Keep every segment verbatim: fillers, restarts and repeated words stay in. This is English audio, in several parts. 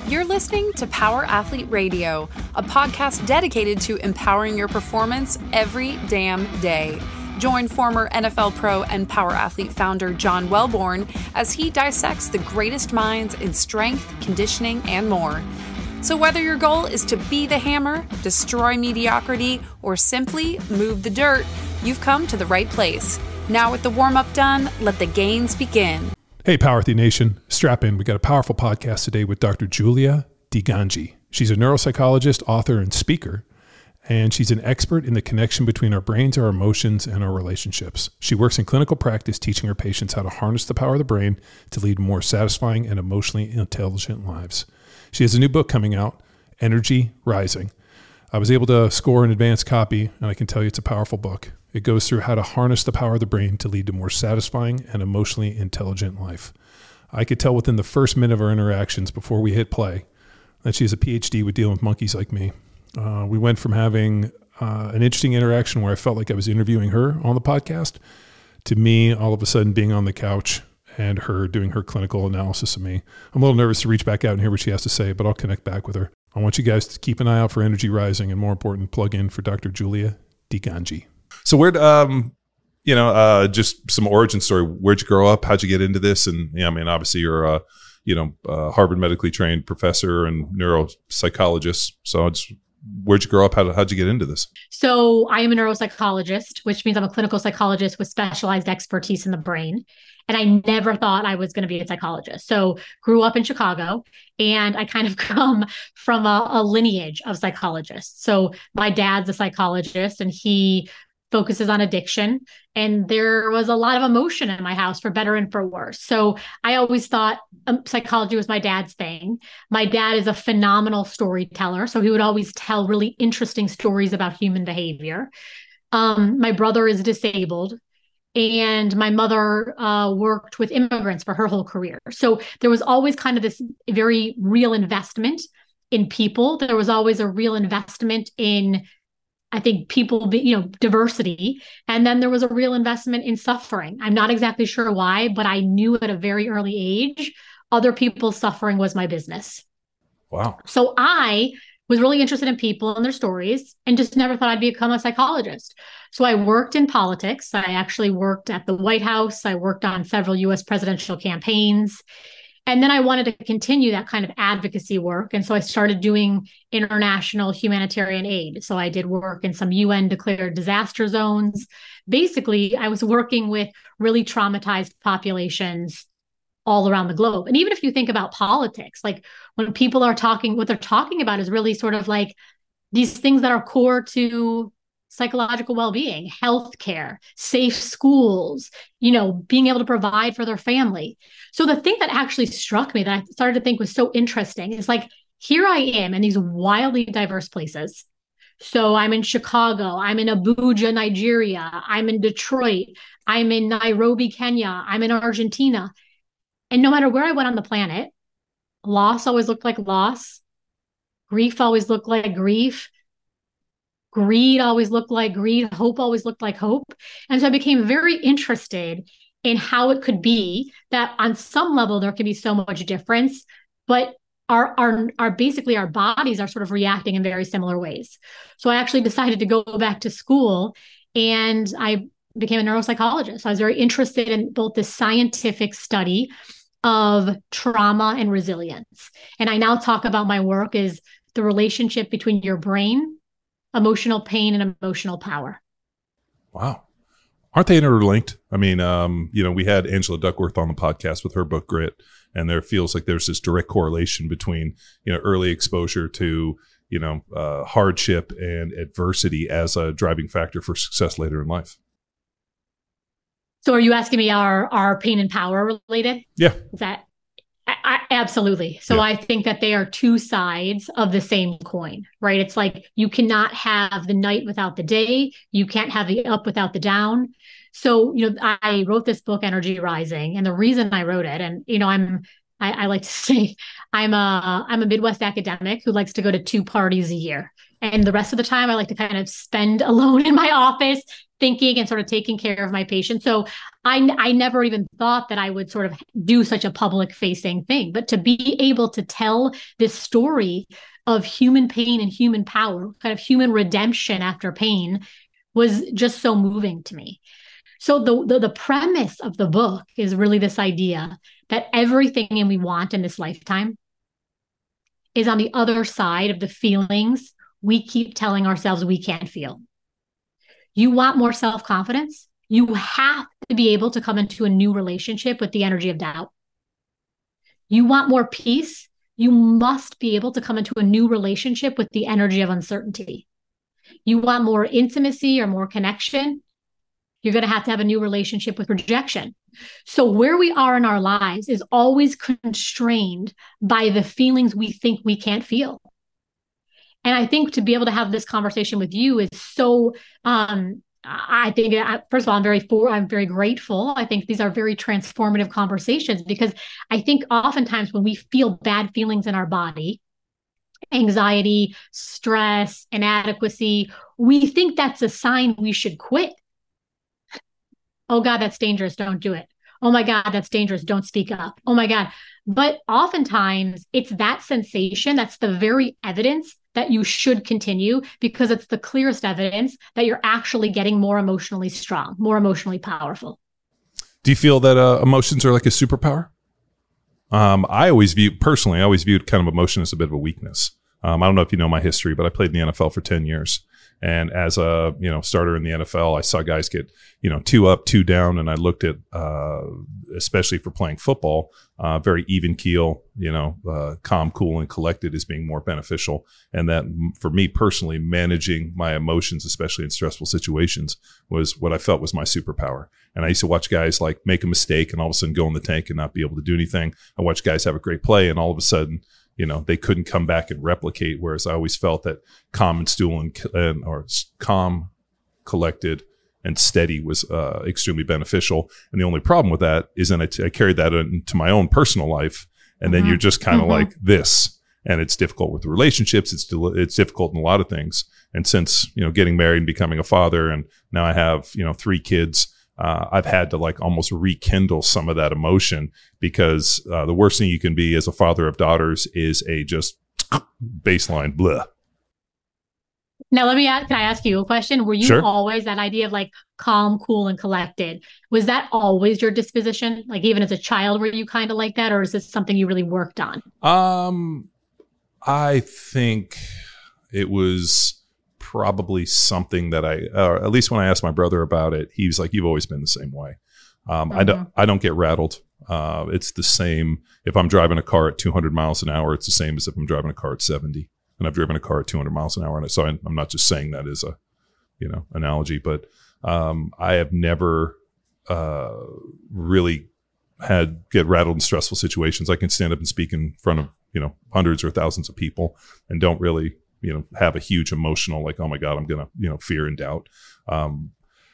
You're listening to Power Athlete Radio, a podcast dedicated to empowering your performance every damn day. Join former N F L pro and Power Athlete founder John Welborn as he dissects the greatest minds in strength, conditioning, and more. So whether your goal is to be the hammer, destroy mediocrity, or simply move the dirt, you've come to the right place. Now with the warm-up done, let the gains begin. Hey, Power Athlete Nation, strap in. We got a powerful podcast today with Doctor Julia DiGangi. She's a neuropsychologist, author, and speaker, and she's an expert in the connection between our brains, our emotions, and our relationships. She works in clinical practice, teaching her patients how to harness the power of the brain to lead more satisfying and emotionally intelligent lives. She has a new book coming out, Energy Rising. I was able to score an advanced copy, and I can tell you it's a powerful book. It goes through how to harness the power of the brain to lead to more satisfying and emotionally intelligent life. I could tell within the first minute of our interactions before we hit play that she has a P H D with dealing with monkeys like me. Uh, we went from having uh, an interesting interaction where I felt like I was interviewing her on the podcast to me all of a sudden being on the couch and her doing her clinical analysis of me. I'm a little nervous to reach back out and hear what she has to say, but I'll connect back with her. I want you guys to keep an eye out for Energy Rising and, more important, plug in for Doctor Julia DiGangi. So where'd, um, you know, uh, just some origin story. Where'd you grow up? How'd you get into this? And yeah, I mean, obviously you're a, you know, a Harvard medically trained professor and neuropsychologist. So it's, where'd you grow up? How, how'd you get into this? So I am a neuropsychologist, which means I'm a clinical psychologist with specialized expertise in the brain. And I never thought I was going to be a psychologist. So grew up in Chicago, and I kind of come from a, a lineage of psychologists. So my dad's a psychologist, and he focuses on addiction. And there was a lot of emotion in my house, for better and for worse. So I always thought um, psychology was my dad's thing. My dad is a phenomenal storyteller. So he would always tell really interesting stories about human behavior. Um, my brother is disabled, and my mother uh, worked with immigrants for her whole career. So there was always kind of this very real investment in people. There was always a real investment in, I think, people, be, you know, diversity. And then there was a real investment in suffering. I'm not exactly sure why, but I knew at a very early age, other people's suffering was my business. Wow. So I was really interested in people and their stories, and just never thought I'd become a psychologist. So I worked in politics. I actually worked at the White House. I worked on several U S presidential campaigns. And then I wanted to continue that kind of advocacy work. And so I started doing international humanitarian aid. So I did work in some U N declared disaster zones. Basically, I was working with really traumatized populations all around the globe. And even if you think about politics, like when people are talking, what they're talking about is really sort of like these things that are core to psychological well-being, healthcare, safe schools, you know, being able to provide for their family. So the thing that actually struck me that I started to think was so interesting is like, here I am in these wildly diverse places. So I'm in Chicago, I'm in Abuja, Nigeria, I'm in Detroit, I'm in Nairobi, Kenya, I'm in Argentina. And no matter where I went on the planet, loss always looked like loss. Grief always looked like grief. Greed always looked like greed. Hope always looked like hope. And so I became very interested in how it could be that on some level there can be so much difference, but our, our, our basically our bodies are sort of reacting in very similar ways. So I actually decided to go back to school, and I became a neuropsychologist. I was very interested in both the scientific study of trauma and resilience. And I now talk about my work as the relationship between your brain, emotional pain, and emotional power. Wow. Aren't they interlinked? I mean, um, you know, we had Angela Duckworth on the podcast with her book Grit, and there feels like there's this direct correlation between, you know, early exposure to, you know, uh, hardship and adversity as a driving factor for success later in life. So are you asking me, are, are pain and power related? Yeah. Is that I, I, absolutely. So yeah. I think that they are two sides of the same coin, right? It's like you cannot have the night without the day. You can't have the up without the down. So, you know, I wrote this book, Energy Rising, and the reason I wrote it, and, you know, I'm, I, I like to say I'm a, I'm a Midwest academic who likes to go to two parties a year. And the rest of the time I like to kind of spend alone in my office, thinking and sort of taking care of my patients. So I, I never even thought that I would sort of do such a public facing thing, but to be able to tell this story of human pain and human power, kind of human redemption after pain, was just so moving to me. So the, the, the premise of the book is really this idea that everything we want in this lifetime is on the other side of the feelings we keep telling ourselves we can't feel. You want more self-confidence? You have to be able to come into a new relationship with the energy of doubt. You want more peace? You must be able to come into a new relationship with the energy of uncertainty. You want more intimacy or more connection? You're going to have to have a new relationship with rejection. So where we are in our lives is always constrained by the feelings we think we can't feel. And I think to be able to have this conversation with you is so, um, I think, first of all, I'm very for, I'm very grateful. I think these are very transformative conversations because I think oftentimes when we feel bad feelings in our body, anxiety, stress, inadequacy, we think that's a sign we should quit. Oh God, that's dangerous. Don't do it. Oh my God, that's dangerous. Don't speak up. Oh my God. But oftentimes it's that sensation that's the very evidence that you should continue because it's the clearest evidence that you're actually getting more emotionally strong, more emotionally powerful. Do you feel that uh, emotions are like a superpower? Um, I always view, personally, I always viewed kind of emotion as a bit of a weakness. Um, I don't know if you know my history, but I played in the N F L for ten years. And as a, you know, starter in the N F L, I saw guys get, you know, two up, two down. And I looked at, uh, especially for playing football, uh, very even keel, you know, uh, calm, cool, and collected as being more beneficial. And that for me personally, managing my emotions, especially in stressful situations, was what I felt was my superpower. And I used to watch guys like make a mistake and all of a sudden go in the tank and not be able to do anything. I watched guys have a great play and all of a sudden, you know, they couldn't come back and replicate. Whereas I always felt that calm and stool and, and or calm, collected, and steady was uh, extremely beneficial. And the only problem with that is then I, t- I carried that into my own personal life, and then mm-hmm. you're just kind of mm-hmm. like this, and it's difficult with the relationships. It's del- it's difficult in a lot of things. And since you know getting married and becoming a father, and now I have you know three kids. Uh, I've had to like almost rekindle some of that emotion because uh, the worst thing you can be as a father of daughters is a just baseline blah. Now, let me ask, can I ask you a question? Were you Sure. always that idea of like calm, cool, and collected? Was that always your disposition? Like even as a child, were you kind of like that? Or is this something you really worked on? Um, I think it was probably something that I, or at least when I asked my brother about it, he was like, "You've always been the same way." Um, mm-hmm. I don't, I don't get rattled. Uh, it's the same if I'm driving a car at two hundred miles an hour. It's the same as if I'm driving a car at seventy. And I've driven a car at two hundred miles an hour, and so I'm not just saying that as a, you know, analogy, but um, I have never uh, really had get rattled in stressful situations. I can stand up and speak in front of you know hundreds or thousands of people, and don't really you know have a huge emotional like, oh my God, I'm gonna you know fear and doubt. Um,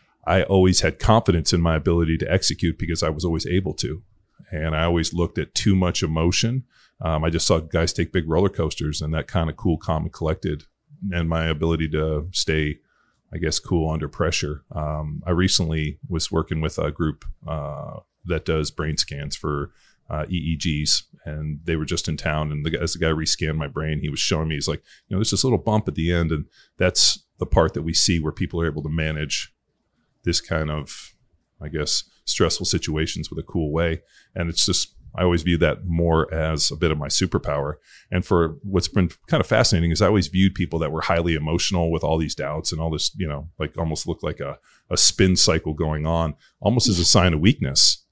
I always had confidence in my ability to execute because I was always able to, and I always looked at too much emotion. Um, I just saw guys take big roller coasters, and that kind of cool, calm, and collected, and my ability to stay, I guess, cool under pressure. Um, I recently was working with a group uh, that does brain scans for uh, E E Gs, and they were just in town. And the, as the guy rescanned my brain, he was showing me, he's like, you know, there's this little bump at the end, and that's the part that we see where people are able to manage this kind of, I guess, stressful situations with a cool way. And it's just, I always view that more as a bit of my superpower. And for what's been kind of fascinating is I always viewed people that were highly emotional with all these doubts and all this, you know, like almost looked like a, a spin cycle going on, almost as a sign of weakness.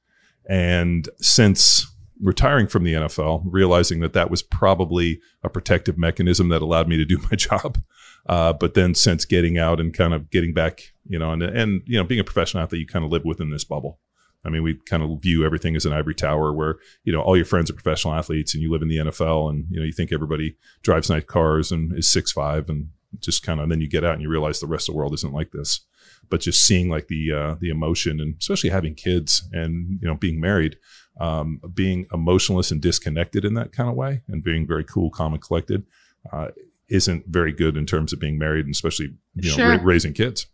And since retiring from the N F L, realizing that that was probably a protective mechanism that allowed me to do my job. Uh, but then since getting out and kind of getting back, you know, and, and, you know, being a professional athlete, you kind of live within this bubble. I mean, we kind of view everything as an ivory tower where, you know, all your friends are professional athletes and you live in the N F L and, you know, you think everybody drives nice cars and is six five and just kind of, and then you get out and you realize the rest of the world isn't like this. But just seeing like the, uh, the emotion and especially having kids and, you know, being married, um, being emotionless and disconnected in that kind of way and being very cool, calm, and collected, uh, isn't very good in terms of being married and especially, you know, sure. ra- raising kids.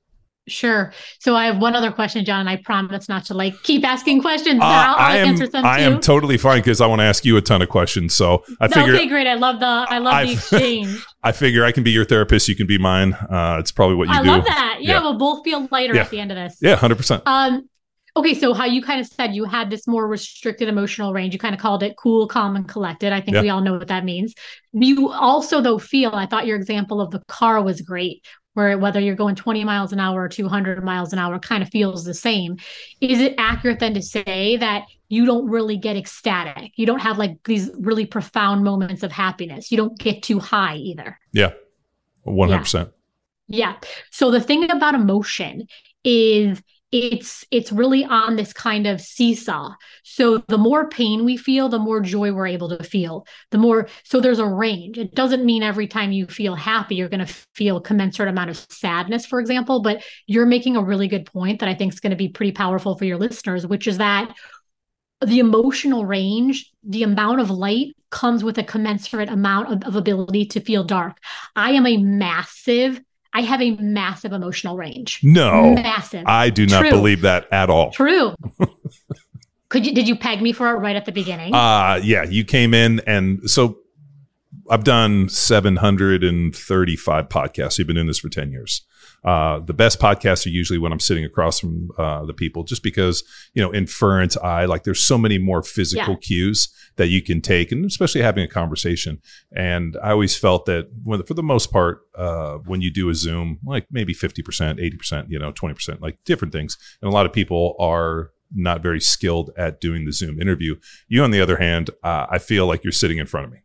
Sure. So I have one other question, John, and I promise not to like keep asking questions. Uh, now. I'll I am, answer some I too. am totally fine because I want to ask you a ton of questions. So I No, figured, okay, great. I love the I love I've- the exchange. I figure I can be your therapist. You can be mine. Uh, it's probably what you I do. love that. Yeah, Yeah. we'll both feel lighter Yeah. at the end of this. Yeah, one hundred percent. Um, okay, so how you kind of said you had this more restricted emotional range. You kind of called it cool, calm, and collected. I think Yeah. we all know what that means. You also, though, feel, I thought your example of the car was great, where whether you're going twenty miles an hour or two hundred miles an hour kind of feels the same. Is it accurate then to say that you don't really get ecstatic? You don't have like these really profound moments of happiness. You don't get too high either. Yeah, one hundred percent. Yeah. So the thing about emotion is it's it's really on this kind of seesaw. So the more pain we feel, the more joy we're able to feel. The more, so there's a range. It doesn't mean every time you feel happy, you're going to feel commensurate amount of sadness, for example, but you're making a really good point that I think is going to be pretty powerful for your listeners, which is that the emotional range, the amount of light comes with a commensurate amount of, of ability to feel dark. I am a massive I have a massive emotional range. No, massive. I do not True. believe that at all. True. Could you? Did you peg me for it right at the beginning? Uh, yeah, you came in, and so I've done seven hundred thirty-five podcasts. You've been doing this for ten years. Uh, the best podcasts are usually when I'm sitting across from uh, the people, just because, you know, inference, eye, like there's so many more physical Yeah. cues that you can take, and especially having a conversation. And I always felt that when, for the most part, uh, when you do a Zoom, like maybe fifty percent, eighty percent, you know, twenty percent, like different things. And a lot of people are not very skilled at doing the Zoom interview. You, on the other hand, uh, I feel like you're sitting in front of me.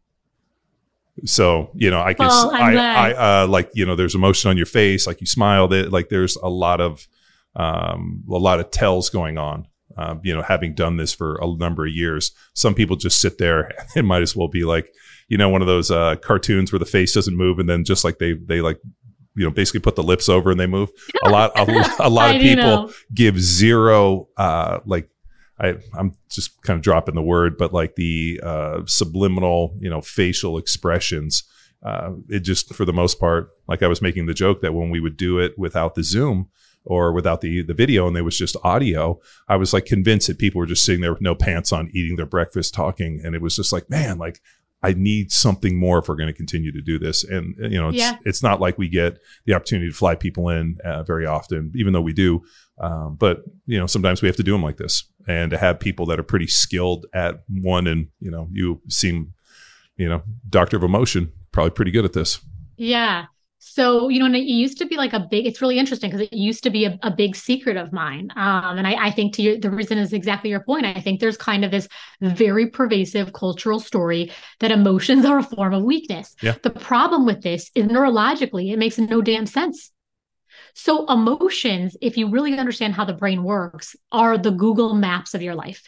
So, you know, I guess Well, I'm I, glad. I, uh, like, you know, there's emotion on your face, like you smiled it, like there's a lot of, um, a lot of tells going on. Uh, you know, having done this for a number of years, some people just sit there and might as well be like, you know, one of those, uh, cartoons where the face doesn't move. And then just like they, they like, you know, basically put the lips over and they move. A lot, a, a lot I of do people know. give zero, uh, like, I, I'm just kind of dropping the word, but like the uh, subliminal, you know, facial expressions. Uh, it just, for the most part, like I was making the joke that when we would do it without the Zoom or without the the video and there was just audio, I was like convinced that people were just sitting there with no pants on, eating their breakfast, talking, and it was just like, man, like I need something more if we're going to continue to do this. And you know, it's Yeah. it's not like we get the opportunity to fly people in uh, very often, even though we do. Um, but you know, sometimes we have to do them like this, and to have people that are pretty skilled at one, and you know, you seem, you know, doctor of emotion, probably pretty good at this. Yeah. So, you know, and it used to be like a big, it's really interesting because it used to be a, a big secret of mine. Um, and I, I think to your, the reason is exactly your point. I think there's kind of this very pervasive cultural story that emotions are a form of weakness. Yeah. The problem with this is neurologically, it makes no damn sense. So emotions, if you really understand how the brain works, are the Google Maps of your life.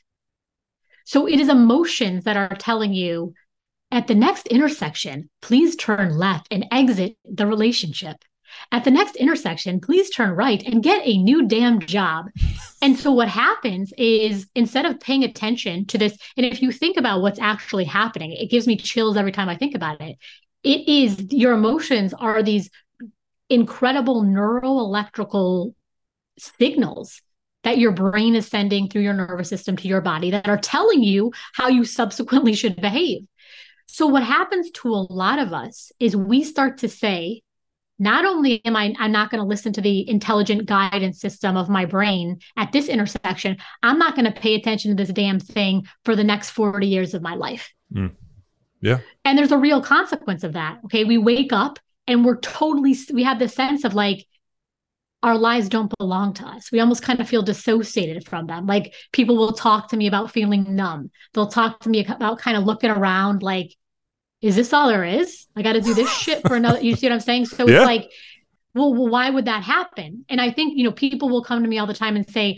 So it is emotions that are telling you, at the next intersection, please turn left and exit the relationship. At the next intersection, please turn right and get a new damn job. And so what happens is, instead of paying attention to this, and if you think about what's actually happening, it gives me chills every time I think about it. It is, your emotions are these incredible neuroelectrical signals that your brain is sending through your nervous system to your body that are telling you how you subsequently should behave. So what happens to a lot of us is we start to say, not only am I, I'm not going to listen to the intelligent guidance system of my brain at this intersection, I'm not going to pay attention to this damn thing for the next forty years of my life. Mm. Yeah. And there's a real consequence of that. Okay. We wake up and we're totally, we have this sense of like, our lives don't belong to us. We almost kind of feel dissociated from them. Like people will talk to me about feeling numb. They'll talk to me about kind of looking around like, is this all there is? I got to do this shit for another, you see what I'm saying? So Yeah. it's like, well, well, why would that happen? And I think, you know, people will come to me all the time and say,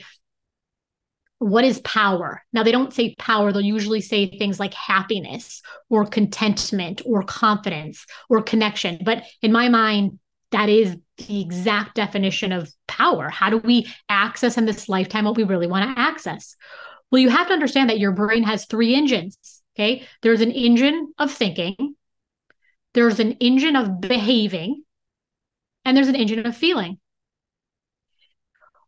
what is power? Now, they don't say power. They'll usually say things like happiness or contentment or confidence or connection. But in my mind, that is the exact definition of power. How do we access in this lifetime what we really want to access? Well, you have to understand that your brain has three engines. Okay. There's an engine of thinking, there's an engine of behaving, and there's an engine of feeling.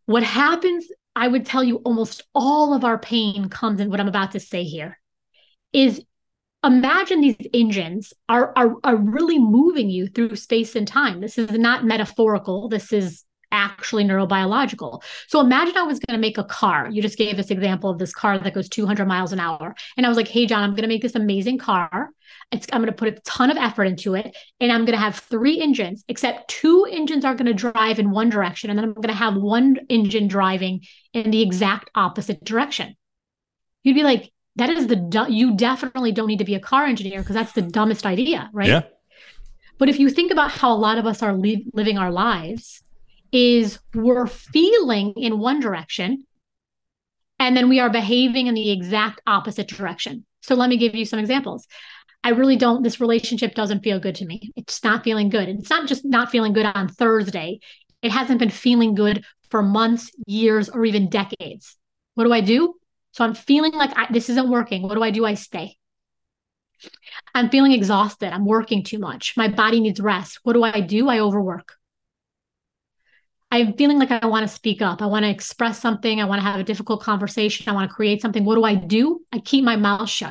What happens, I would tell you, almost all of our pain comes in what I'm about to say here, is imagine these engines are, are, are really moving you through space and time. This is not metaphorical. This is actually neurobiological. So imagine I was going to make a car. You just gave this example of this car that goes two hundred miles an hour. And I was like, hey, John, I'm going to make this amazing car. It's, I'm going to put a ton of effort into it. And I'm going to have three engines, except two engines are going to drive in one direction. And then I'm going to have one engine driving in the exact opposite direction. You'd be like, that is the, you definitely don't need to be a car engineer because that's the dumbest idea, right? Yeah. But if you think about how a lot of us are li- living our lives, is we're feeling in one direction and then we are behaving in the exact opposite direction. So let me give you some examples. I really don't, this relationship doesn't feel good to me. It's not feeling good. And it's not just not feeling good on Thursday. It hasn't been feeling good for months, years, or even decades. What do I do? So I'm feeling like I, this isn't working. What do I do? I stay. I'm feeling exhausted. I'm working too much. My body needs rest. What do I do? I overwork. I'm feeling like I want to speak up. I want to express something. I want to have a difficult conversation. I want to create something. What do I do? I keep my mouth shut.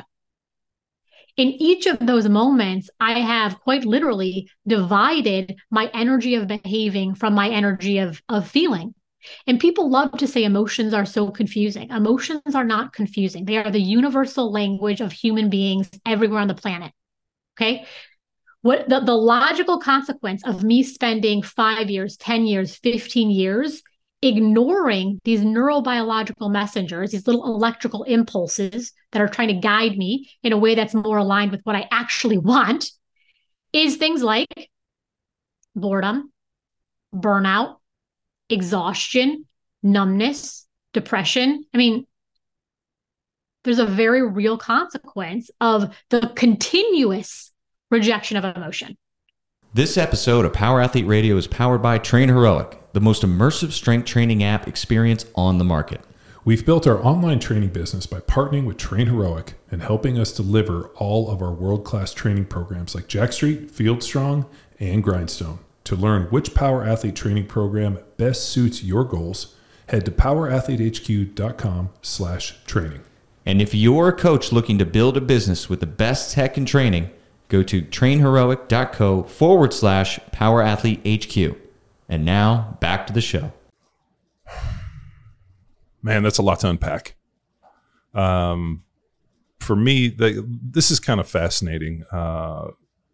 In each of those moments, I have quite literally divided my energy of behaving from my energy of, of feeling. And people love to say emotions are so confusing. Emotions are not confusing. They are the universal language of human beings everywhere on the planet. Okay. What the, the logical consequence of me spending five years, ten years, fifteen years ignoring these neurobiological messengers, these little electrical impulses that are trying to guide me in a way that's more aligned with what I actually want, is things like boredom, burnout, exhaustion, numbness, depression. I mean, there's a very real consequence of the continuous rejection of emotion. This episode of Power Athlete Radio is powered by Train Heroic, the most immersive strength training app experience on the market. We've built our online training business by partnering with Train Heroic and helping us deliver all of our world-class training programs like Jack Street, Field Strong, and Grindstone. To learn which Power Athlete training program best suits your goals, head to powerathletehq.com slash training. And if you're a coach looking to build a business with the best tech and training, go to trainheroic.co forward slash powerathletehq. And now back to the show. Man, that's a lot to unpack. Um, for me, the, this is kind of fascinating. Uh,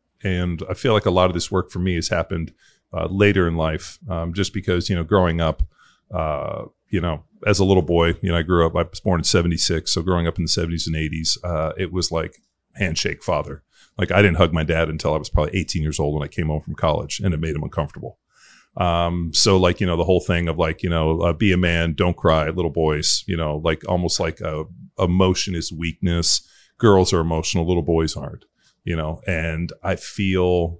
and I feel like a lot of this work for me has happened uh, later in life, um, just because, you know, growing up, uh, you know, as a little boy, you know, I grew up, I was born in seventy-six. So growing up in the seventies and eighties, uh, it was like handshake father. Like I didn't hug my dad until I was probably eighteen years old when I came home from college, and it made him uncomfortable. Um, so like, you know, the whole thing of like, you know, uh, be a man, don't cry, little boys, you know, like almost like a emotion is weakness. Girls are emotional, little boys aren't, you know, and I feel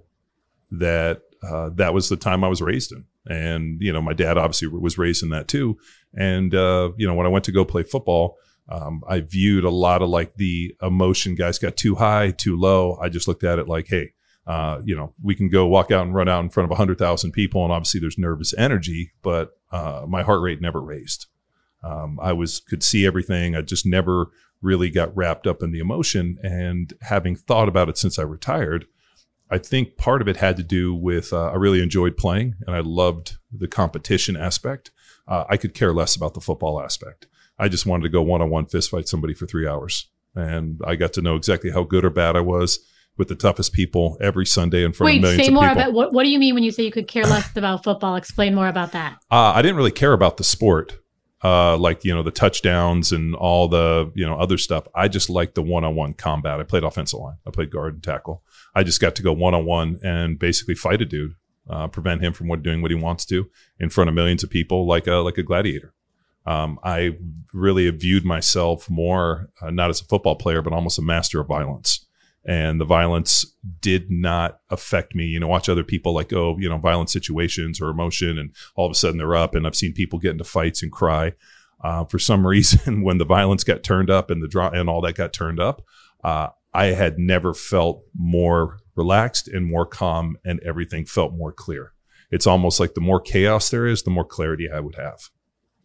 that, uh, that was the time I was raised in. And, you know, my dad obviously was raised in that too. And, uh, you know, when I went to go play football, um, I viewed a lot of like the emotion guys got too high, too low. I just looked at it like, hey, Uh, you know, we can go walk out and run out in front of one hundred thousand people, and obviously there's nervous energy, but uh, my heart rate never raised. Um, I was could see everything. I just never really got wrapped up in the emotion. And having thought about it since I retired, I think part of it had to do with uh, I really enjoyed playing, and I loved the competition aspect. Uh, I could care less about the football aspect. I just wanted to go one-on-one fist fight somebody for three hours, and I got to know exactly how good or bad I was with the toughest people every Sunday in front Wait, of millions say of more people. about what, what do you mean when you say you could care less about football? Explain more about that. Uh, I didn't really care about the sport, uh, like, you know, the touchdowns and all the, you know, other stuff. I just liked the one-on-one combat. I played offensive line. I played guard and tackle. I just got to go one-on-one and basically fight a dude, uh, prevent him from what, doing what he wants to in front of millions of people like a, like a gladiator. Um, I really viewed myself more, uh, not as a football player, but almost a master of violence. And the violence did not affect me. You know, watch other people like, oh, you know, violent situations or emotion, and all of a sudden they're up. And I've seen people get into fights and cry. Uh, for some reason, when the violence got turned up and the draw and all that got turned up, uh, I had never felt more relaxed and more calm, and everything felt more clear. It's almost like the more chaos there is, the more clarity I would have.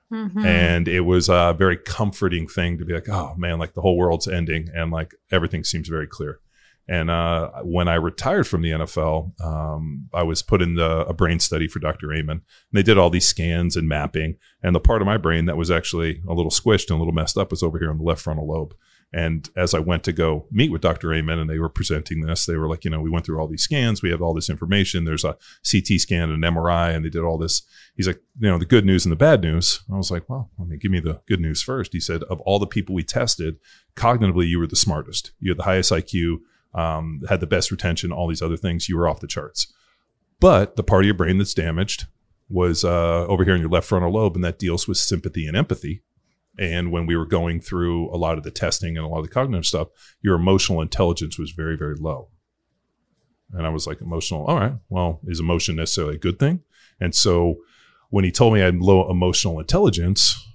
Mm-hmm. And it was a very comforting thing to be like, oh man, like the whole world's ending and like everything seems very clear. And uh, when I retired from the N F L, um, I was put in the, a brain study for Doctor Amen. And they did all these scans and mapping. And the part of my brain that was actually a little squished and a little messed up was over here on the left frontal lobe. And as I went to go meet with Doctor Amen and they were presenting this, they were like, you know, we went through all these scans. We have all this information. There's a C T scan and an M R I, and they did all this. He's like, you know, the good news and the bad news. I was like, well, I mean, give me the good news first. He said, of all the people we tested, cognitively, you were the smartest. You had the highest I Q, um, had the best retention, all these other things. You were off the charts. But the part of your brain that's damaged was uh, over here in your left frontal lobe, and that deals with sympathy and empathy. And when we were going through a lot of the testing and a lot of the cognitive stuff, your emotional intelligence was very, very low. And I was like, emotional, all right, well, is emotion necessarily a good thing? And so when he told me I had low emotional intelligence,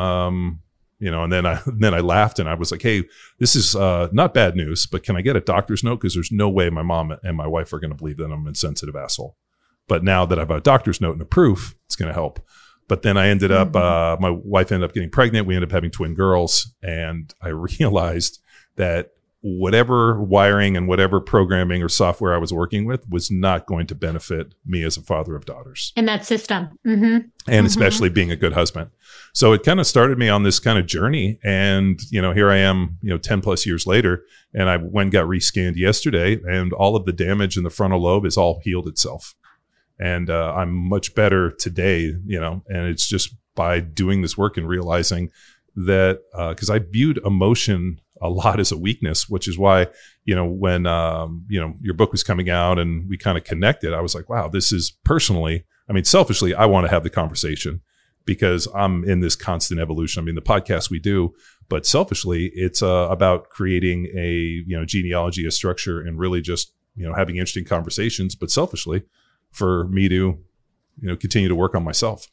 um, you know, and then I then I laughed and I was like, hey, this is uh, not bad news, but can I get a doctor's note? Because there's no way my mom and my wife are going to believe that I'm an insensitive asshole. But now that I have a doctor's note and a proof, it's going to help. But then I ended up, uh, my wife ended up getting pregnant. We ended up having twin girls. And I realized that whatever wiring and whatever programming or software I was working with was not going to benefit me as a father of daughters. In that system. Mm-hmm. And mm-hmm. especially being a good husband. So it kind of started me on this kind of journey. And, you know, here I am, you know, ten plus years later. And I went and got rescanned yesterday. And all of the damage in the frontal lobe is all healed itself. And uh, I'm much better today, you know, and it's just by doing this work and realizing that because uh, I viewed emotion a lot as a weakness, which is why, you know, when, um, you know, your book was coming out and we kind of connected, I was like, wow, this is personally, I mean, selfishly, I want to have the conversation because I'm in this constant evolution. I mean, the podcast we do, but selfishly, it's uh, about creating a, you know, genealogy, a structure, and really just, you know, having interesting conversations, but selfishly, for me to, you know, continue to work on myself.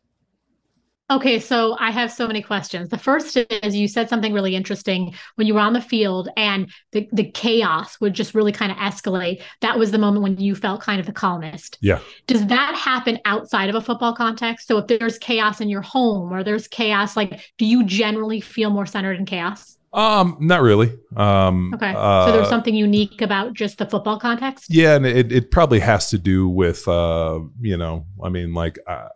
Okay, so I have so many questions. The first is you said something really interesting when you were on the field and the, the chaos would just really kind of escalate. That was the moment when you felt kind of the calmest. Yeah. Does that happen outside of a football context? So if there's chaos in your home or there's chaos, like, do you generally feel more centered in chaos? Um, not really. Um, okay. Uh, so there's something unique about just the football context? Yeah. And it, it probably has to do with, uh, you know, I mean, like, uh,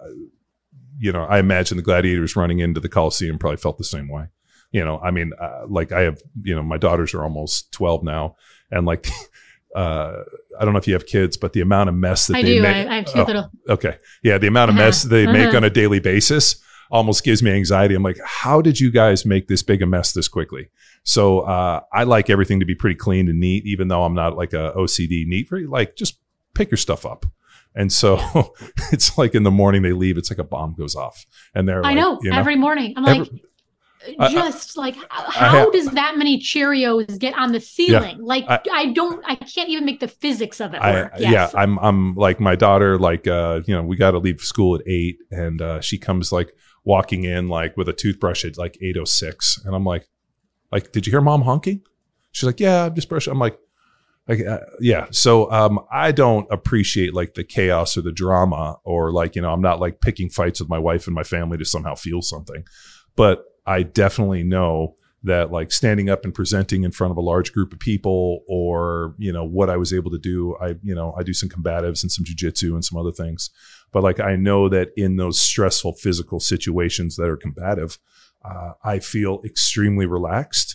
you know, I imagine the gladiators running into the Coliseum probably felt the same way. You know, I mean, uh, like I have, you know, my daughters are almost twelve now. And like, uh, I don't know if you have kids, but the amount of mess that I they do. make. I, I have two oh, little. Okay. Yeah. The amount of uh-huh. mess they uh-huh. make on a daily basis almost gives me anxiety. I'm like, how did you guys make this big a mess this quickly? So uh, I like everything to be pretty clean and neat, even though I'm not like a O C D neat. Very like just pick your stuff up. And so it's like in the morning they leave, it's like a bomb goes off, and they're I like, know, you know every morning I'm every, like, just I, like how have, does that many Cheerios get on the ceiling? Yeah, like I, I don't, I can't even make the physics of it I, work. Yes. Yeah, I'm, I'm like my daughter, like, uh, you know, we got to leave school at eight, and uh, she comes like walking in like with a toothbrush at like eight oh six, and I'm like, like, did you hear mom honking? She's like, yeah, I'm just brushing. I'm like, like, uh, yeah. So um, I don't appreciate like the chaos or the drama, or like, you know, I'm not like picking fights with my wife and my family to somehow feel something, but I definitely know that like standing up and presenting in front of a large group of people, or, you know, what I was able to do, I, you know, I do some combatives and some jujitsu and some other things, but like, I know that in those stressful physical situations that are combative, uh, I feel extremely relaxed.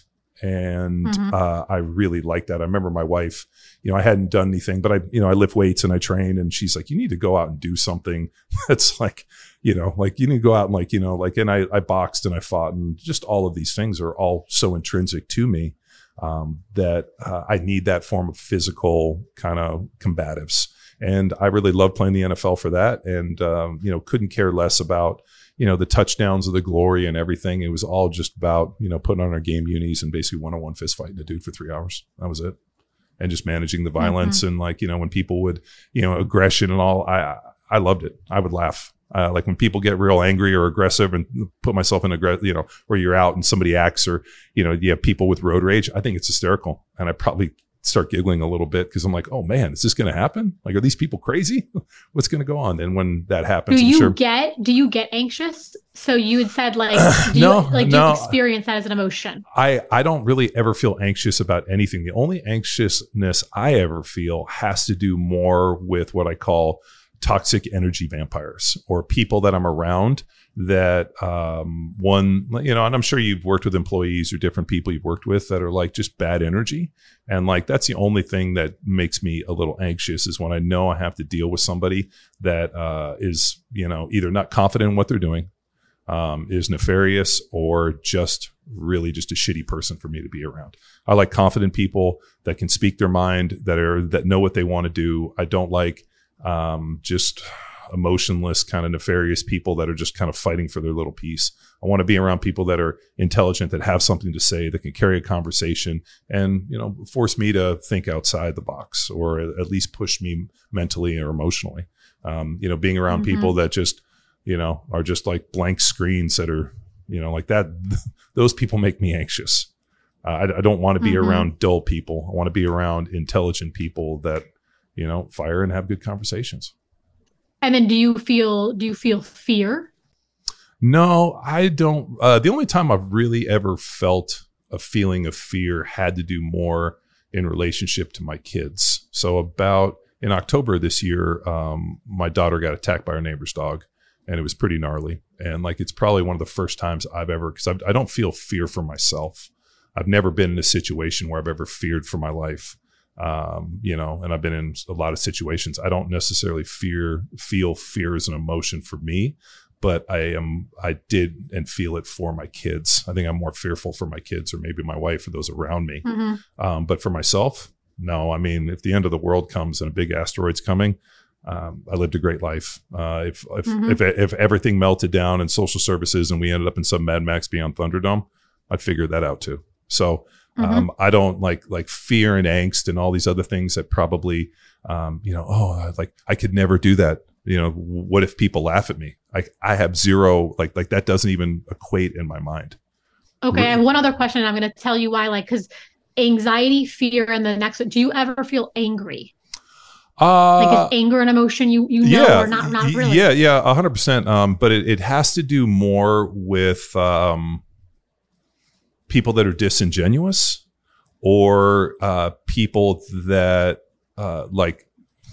And mm-hmm. uh, I really like that. I remember my wife, you know, I hadn't done anything, but I, you know, I lift weights and I train, and she's like, you need to go out and do something that's like, you know, like you need to go out and like, you know, like, and I, I boxed and I fought, and just all of these things are all so intrinsic to me um, that uh, I need that form of physical kind of combatives. And I really love playing the N F L for that. And, um, you know, couldn't care less about, you know, the touchdowns of the glory and everything. It was all just about, you know, putting on our game unis and basically one-on-one fist fighting a dude for three hours. That was it. And just managing the violence. Mm-hmm. And like, you know, when people would, you know, aggression and all, I, I loved it. I would laugh. Uh, like when people get real angry or aggressive, and put myself in a, you know, where you're out and somebody acts, or, you know, you have people with road rage. I think it's hysterical. And I probably start giggling a little bit because I'm like, oh man, is this going to happen? Like, are these people crazy? What's going to go on? And when that happens, do I'm you sure, get do you get anxious? So you had said like, do no, you, like do no. you experience that as an emotion? I, I don't really ever feel anxious about anything. The only anxiousness I ever feel has to do more with what I call toxic energy vampires, or people that I'm around that um, one, you know, and I'm sure you've worked with employees or different people you've worked with that are like just bad energy. And like, that's the only thing that makes me a little anxious, is when I know I have to deal with somebody that uh, is, you know, either not confident in what they're doing, um, is nefarious, or just really just a shitty person for me to be around. I like confident people that can speak their mind, that are, that know what they want to do. I don't like um, just emotionless, kind of nefarious people that are just kind of fighting for their little piece. I want to be around people that are intelligent, that have something to say, that can carry a conversation and, you know, force me to think outside the box, or at least push me mentally or emotionally. Um, you know, being around mm-hmm. people that just, you know, are just like blank screens that are, you know, like that, those people make me anxious. Uh, I, I don't want to be mm-hmm. around dull people. I want to be around intelligent people that, you know, fire and have good conversations. And then do you feel, do you feel fear? No, I don't. Uh, the only time I've really ever felt a feeling of fear had to do more in relationship to my kids. So about in October this year, um, my daughter got attacked by our neighbor's dog, and it was pretty gnarly. And like, it's probably one of the first times I've ever, because I don't feel fear for myself. I've never been in a situation where I've ever feared for my life. Um, you know, and I've been in a lot of situations. I don't necessarily fear, feel fear as an emotion for me, but I am, I did and feel it for my kids. I think I'm more fearful for my kids, or maybe my wife, or those around me. Mm-hmm. Um, but for myself, no. I mean, if the end of the world comes and a big asteroid's coming, um, I lived a great life. Uh, if, if, mm-hmm. if, if everything melted down in social services and we ended up in some Mad Max Beyond Thunderdome, I'd figure that out too. So, Um, mm-hmm. I don't like, like fear and angst and all these other things that probably, um, you know, oh, like I could never do that. You know, what if people laugh at me? Like I have zero, like, like that doesn't even equate in my mind. Okay. Really? I have one other question, and I'm going to tell you why, like, cause anxiety, fear, and the next, do you ever feel angry? Uh, like is anger an emotion you, you know, yeah, or not, not really? Yeah. Yeah. A hundred percent. Um, but it, it has to do more with, um, people that are disingenuous, or uh, people that uh, like,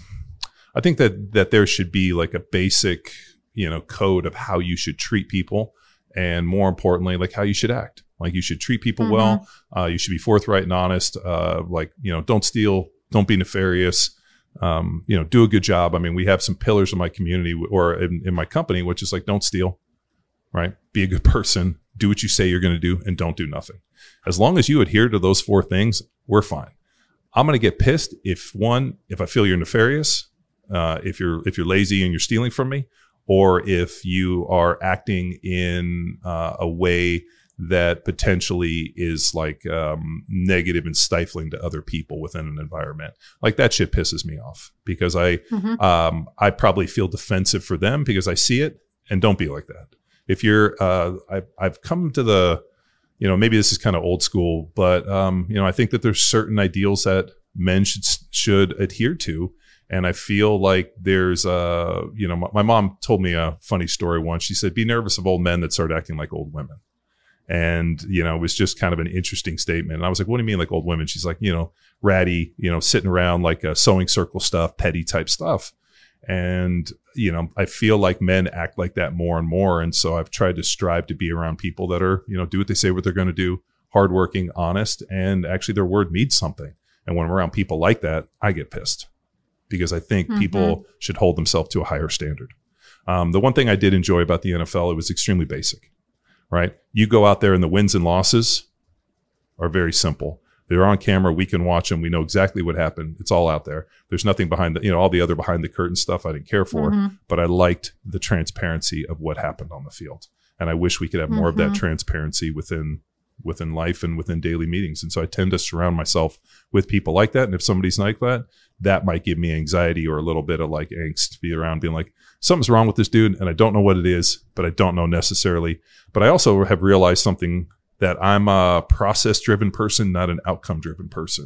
I think that that there should be like a basic, you know, code of how you should treat people, and more importantly, like how you should act. Like you should treat people mm-hmm. well. Uh, you should be forthright and honest. Uh, like, you know, don't steal, don't be nefarious. Um, you know, do a good job. I mean, we have some pillars in my community or in, in my company, which is like, don't steal, right? Be a good person. Do what you say you're going to do, and don't do nothing. As long as you adhere to those four things, we're fine. I'm going to get pissed if one, if I feel you're nefarious, uh, if you're if you're lazy and you're stealing from me, or if you are acting in uh, a way that potentially is like um, negative and stifling to other people within an environment. Like that shit pisses me off, because I mm-hmm. um, I probably feel defensive for them because I see it, and don't be like that. If you're, uh, I've, I've come to the, you know, maybe this is kind of old school, but, um, you know, I think that there's certain ideals that men should, should adhere to. And I feel like there's, uh, you know, my, my mom told me a funny story once. She said, be nervous of old men that start acting like old women. And, you know, it was just kind of an interesting statement. And I was like, what do you mean like old women? She's like, you know, ratty, you know, sitting around like a sewing circle stuff, petty type stuff. And, you know, I feel like men act like that more and more. And so I've tried to strive to be around people that are, you know, do what they say, what they're going to do, hardworking, honest, and actually their word means something. And when I'm around people like that, I get pissed, because I think mm-hmm. people should hold themselves to a higher standard. Um, the one thing I did enjoy about the N F L, it was extremely basic, right? You go out there and the wins and losses are very simple. They're on camera. We can watch them. We know exactly what happened. It's all out there. There's nothing behind the, you know, all the other behind the curtain stuff I didn't care for, mm-hmm. but I liked the transparency of what happened on the field. And I wish we could have more mm-hmm. of that transparency within, within life and within daily meetings. And so I tend to surround myself with people like that. And if somebody's like that, that might give me anxiety or a little bit of like angst to be around, being like, something's wrong with this dude. And I don't know what it is, but I don't know necessarily. But I also have realized something, that I'm a process-driven person, not an outcome-driven person.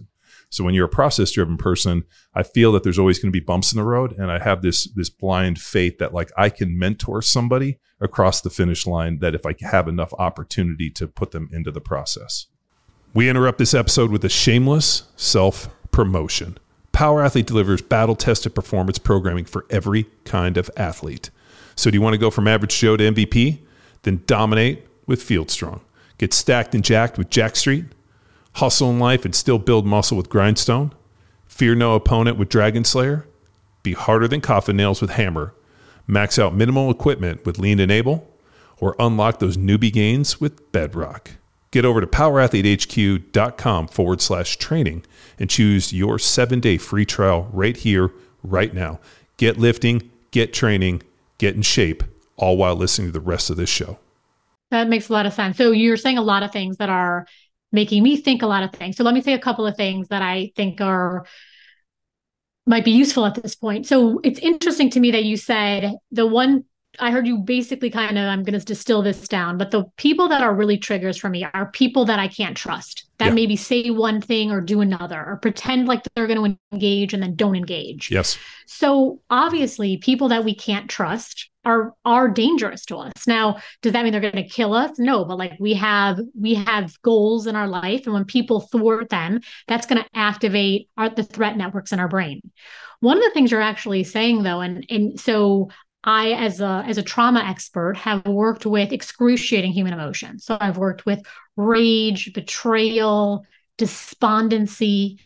So when you're a process driven person, I feel that there's always going to be bumps in the road. And I have this, this blind faith that like I can mentor somebody across the finish line, that if I have enough opportunity to put them into the process. We interrupt this episode with a shameless self-promotion. Power Athlete delivers battle-tested performance programming for every kind of athlete. So do you want to go from average Joe to M V P? Then dominate with FieldStrong. Get stacked and jacked with Jack Street. Hustle in life and still build muscle with Grindstone. Fear no opponent with Dragon Slayer. Be harder than coffin nails with Hammer. Max out minimal equipment with Lean Enable. Or unlock those newbie gains with Bedrock. Get over to powerathletehq.com forward slash training and choose your seven-day free trial right here, right now. Get lifting, get training, get in shape, all while listening to the rest of this show. That makes a lot of sense. So you're saying a lot of things that are making me think a lot of things. So let me say a couple of things that I think are might be useful at this point. So it's interesting to me that you said the one I heard you basically kind of, I'm going to distill this down, but the people that are really triggers for me are people that I can't trust, that yeah. maybe say one thing or do another, or pretend like they're going to engage and then don't engage. Yes. So obviously people that we can't trust are, are dangerous to us. Now, does that mean they're going to kill us? No, but like we have, we have goals in our life. And when people thwart them, that's going to activate our, the threat networks in our brain. One of the things you're actually saying though, and, and so I, as a as a trauma expert, have worked with excruciating human emotions. So I've worked with rage, betrayal, despondency.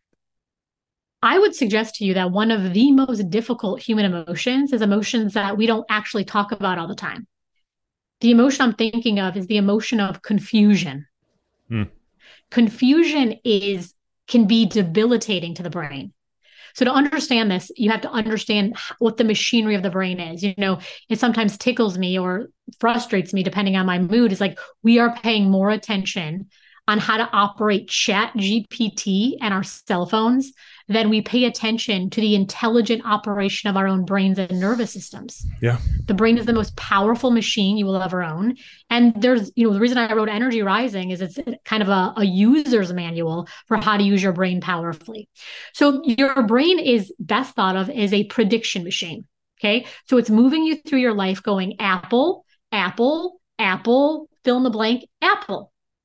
I would suggest to you that one of the most difficult human emotions is emotions that we don't actually talk about all the time. The emotion I'm thinking of is the emotion of confusion. Hmm. Confusion is can be debilitating to the brain. So to understand this, you have to understand what the machinery of the brain is. You know, it sometimes tickles me or frustrates me depending on my mood. It's like we are paying more attention on how to operate Chat G P T and our cell phones than we pay attention to the intelligent operation of our own brains and nervous systems. Yeah. The brain is the most powerful machine you will ever own. And there's, you know, the reason I wrote Energy Rising is it's kind of a, a user's manual for how to use your brain powerfully. So your brain is best thought of as a prediction machine. Okay. So it's moving you through your life going apple, apple, apple, fill in the blank, apple.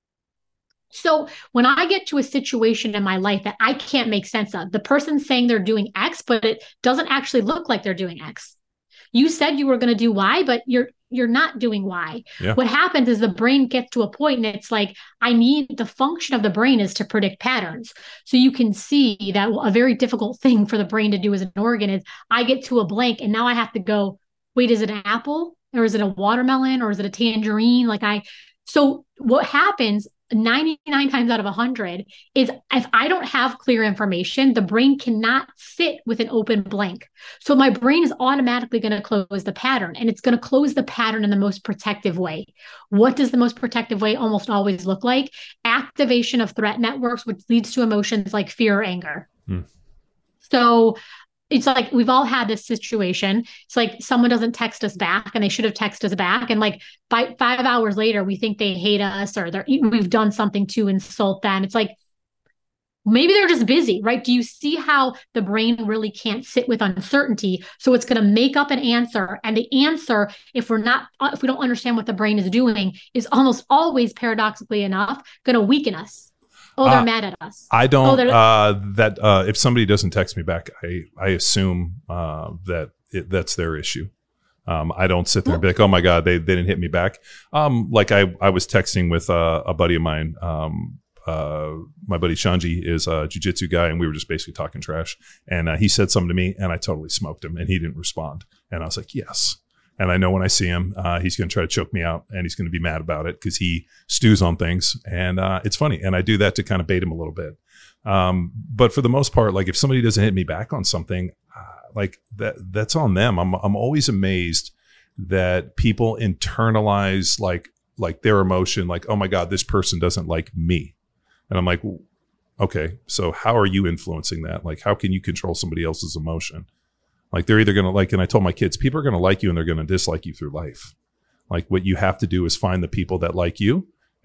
So when I get to a situation in my life that I can't make sense of, the person's saying they're doing X, but it doesn't actually look like they're doing X. You said you were going to do Y, but you're you're not doing Y. Yeah. What happens is the brain gets to a point and it's like, I need, the function of the brain is to predict patterns. So you can see that a very difficult thing for the brain to do as an organ is I get to a blank and now I have to go, wait, is it an apple or is it a watermelon or is it a tangerine? Like I, so what happens ninety-nine times out of one hundred is if I don't have clear information, the brain cannot sit with an open blank. So my brain is automatically going to close the pattern, and it's going to close the pattern in the most protective way. What does the most protective way almost always look like? Activation of threat networks, which leads to emotions like fear or anger. Hmm. So it's like we've all had this situation. It's like someone doesn't text us back and they should have texted us back. And like five, five hours later, we think they hate us or they're, we've done something to insult them. It's like, maybe they're just busy, right? Do you see how the brain really can't sit with uncertainty? So it's going to make up an answer. And the answer, if we're not, if we don't understand what the brain is doing, is almost always paradoxically enough, going to weaken us. Oh, they're uh, mad at us. I don't, oh, uh, that, uh, if somebody doesn't text me back, I, I assume, uh, that it, that's their issue. Um, I don't sit there and be like, oh my God, they, they didn't hit me back. Um, like I, I was texting with, uh, a buddy of mine, um, uh, my buddy Shanji is a jiu-jitsu guy, and we were just basically talking trash. And, uh, he said something to me and I totally smoked him and he didn't respond. And I was like, yes. And I know when I see him, uh, he's going to try to choke me out and he's going to be mad about it because he stews on things. And uh, it's funny. And I do that to kind of bait him a little bit. Um, but for the most part, like if somebody doesn't hit me back on something, uh, like that, that's on them. I'm I'm always amazed that people internalize like like their emotion, like, oh my God, this person doesn't like me. And I'm like, okay, so how are you influencing that? Like, how can you control somebody else's emotion? Like they're either going to like, and I told my kids, people are going to like you and they're going to dislike you through life. Like what you have to do is find the people that like you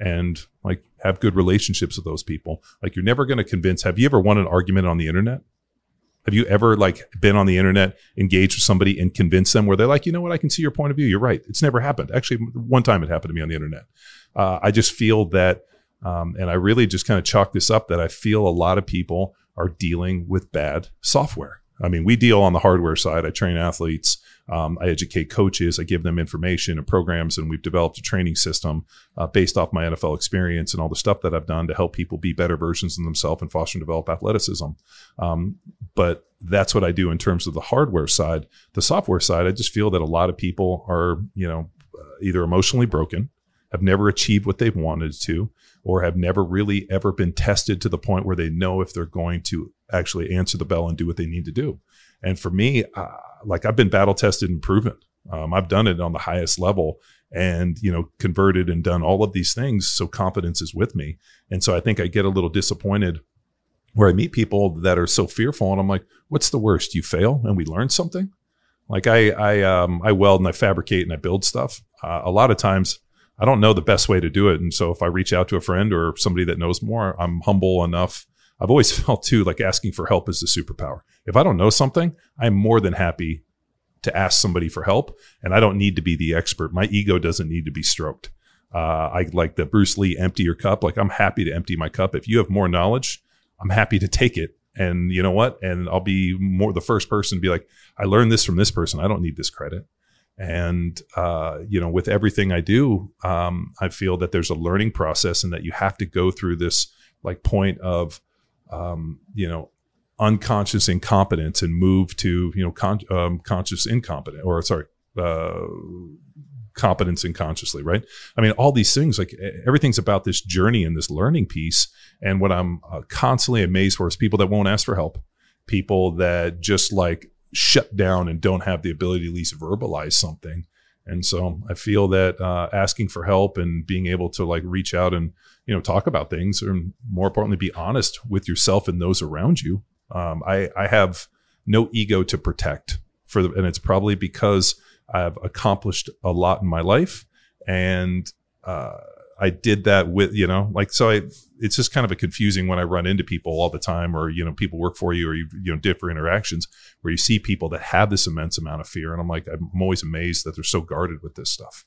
and like have good relationships with those people. Like you're never going to convince. Have you ever won an argument on the internet? Have you ever like been on the internet, engaged with somebody and convinced them where they're like, you know what, I can see your point of view. You're right. It's never happened. Actually, one time it happened to me on the internet. Uh, I just feel that, um, and I really just kind of chalk this up, that I feel a lot of people are dealing with bad software. I mean, we deal on the hardware side. I train athletes. Um, I educate coaches. I give them information and programs, and we've developed a training system uh, based off my N F L experience and all the stuff that I've done to help people be better versions of themselves and foster and develop athleticism. Um, but that's what I do in terms of the hardware side. The software side, I just feel that a lot of people are, you know, either emotionally broken, have never achieved what they've wanted to, or have never really ever been tested to the point where they know if they're going to actually answer the bell and do what they need to do. And for me, uh, like I've been battle tested and proven. Um, I've done it on the highest level and, you know, converted and done all of these things. So confidence is with me. And so I think I get a little disappointed where I meet people that are so fearful, and I'm like, what's the worst? You fail and we learn something? Like I, I, um, I weld and I fabricate and I build stuff. Uh, a lot of times I don't know the best way to do it. And so if I reach out to a friend or somebody that knows more, I'm humble enough. I've always felt too, like asking for help is the superpower. If I don't know something, I'm more than happy to ask somebody for help, and I don't need to be the expert. My ego doesn't need to be stroked. Uh, I like the Bruce Lee empty your cup. Like I'm happy to empty my cup. If you have more knowledge, I'm happy to take it. And you know what? And I'll be more the first person to be like, I learned this from this person. I don't need this credit. And, uh, you know, with everything I do, um, I feel that there's a learning process and that you have to go through this like point of, um, you know, unconscious incompetence and move to, you know, con- um, conscious incompetent or sorry, uh, competence unconsciously, right? I mean, all these things, like everything's about this journey and this learning piece. And what I'm uh, constantly amazed for is people that won't ask for help, people that just like shut down and don't have the ability to at least verbalize something. And so I feel that uh, asking for help and being able to like reach out and, you know, talk about things, or more importantly, be honest with yourself and those around you. Um, I, I have no ego to protect for the, and it's probably because I've accomplished a lot in my life. And, uh, I did that with, you know, like, so I, it's just kind of a confusing when I run into people all the time, or, you know, people work for you, or you, you know, different interactions where you see people that have this immense amount of fear. And I'm like, I'm always amazed that they're so guarded with this stuff.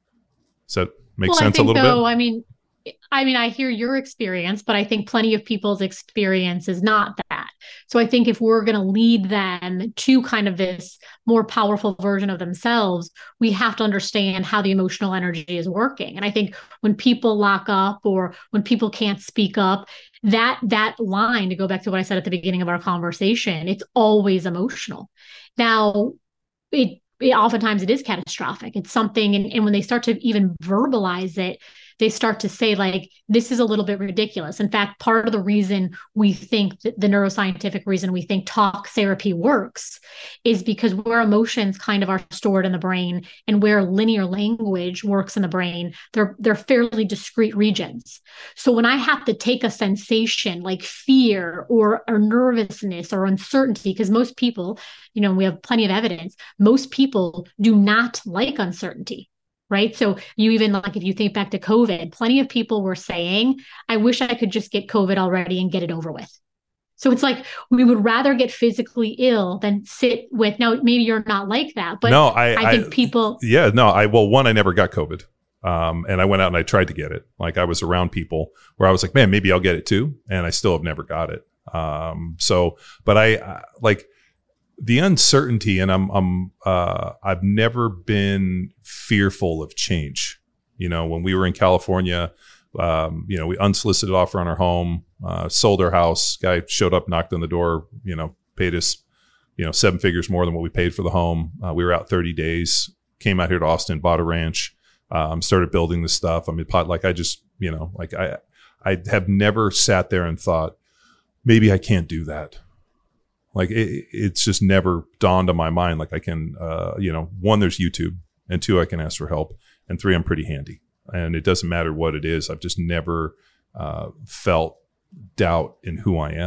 Does that make well, sense I think, a little though, bit? I mean, I mean, I hear your experience, but I think plenty of people's experience is not that. So I think if we're going to lead them to kind of this more powerful version of themselves, we have to understand how the emotional energy is working. And I think when people lock up or when people can't speak up, that that line, to go back to what I said at the beginning of our conversation, it's always emotional. Now, it, it oftentimes it is catastrophic. It's something, and, and when they start to even verbalize it, they start to say, like, this is a little bit ridiculous. In fact, part of the reason we think that the neuroscientific reason we think talk therapy works is because where emotions kind of are stored in the brain and where linear language works in the brain, they're, they're fairly discrete regions. So when I have to take a sensation like fear or, or nervousness or uncertainty, because most people, you know, we have plenty of evidence, most people do not like uncertainty. Right. So you even like if you think back to COVID, plenty of people were saying, I wish I could just get COVID already and get it over with. So it's like we would rather get physically ill than sit with. Now, maybe you're not like that, but no, I, I think I, people. Yeah, no, I, well, one, I never got COVID. Um, and I went out and I tried to get it. Like I was around people where I was like, man, maybe I'll get it too. And I still have never got it. Um, so, but I uh, like, the uncertainty, and I'm, I'm, uh, I've never been fearful of change. You know, when we were in California, um, you know, we unsolicited offer on our home, uh, sold our house. Guy showed up, knocked on the door, you know, paid us, you know, seven figures more than what we paid for the home. Uh, we were out thirty days, came out here to Austin, bought a ranch, um, started building this stuff. I mean, pot, like I just, you know, like I, I have never sat there and thought, maybe I can't do that. Like it, it's just never dawned on my mind. Like I can, uh, you know, one, there's YouTube, and two, I can ask for help, and three, I'm pretty handy, and it doesn't matter what it is. I've just never uh, felt doubt in who I am.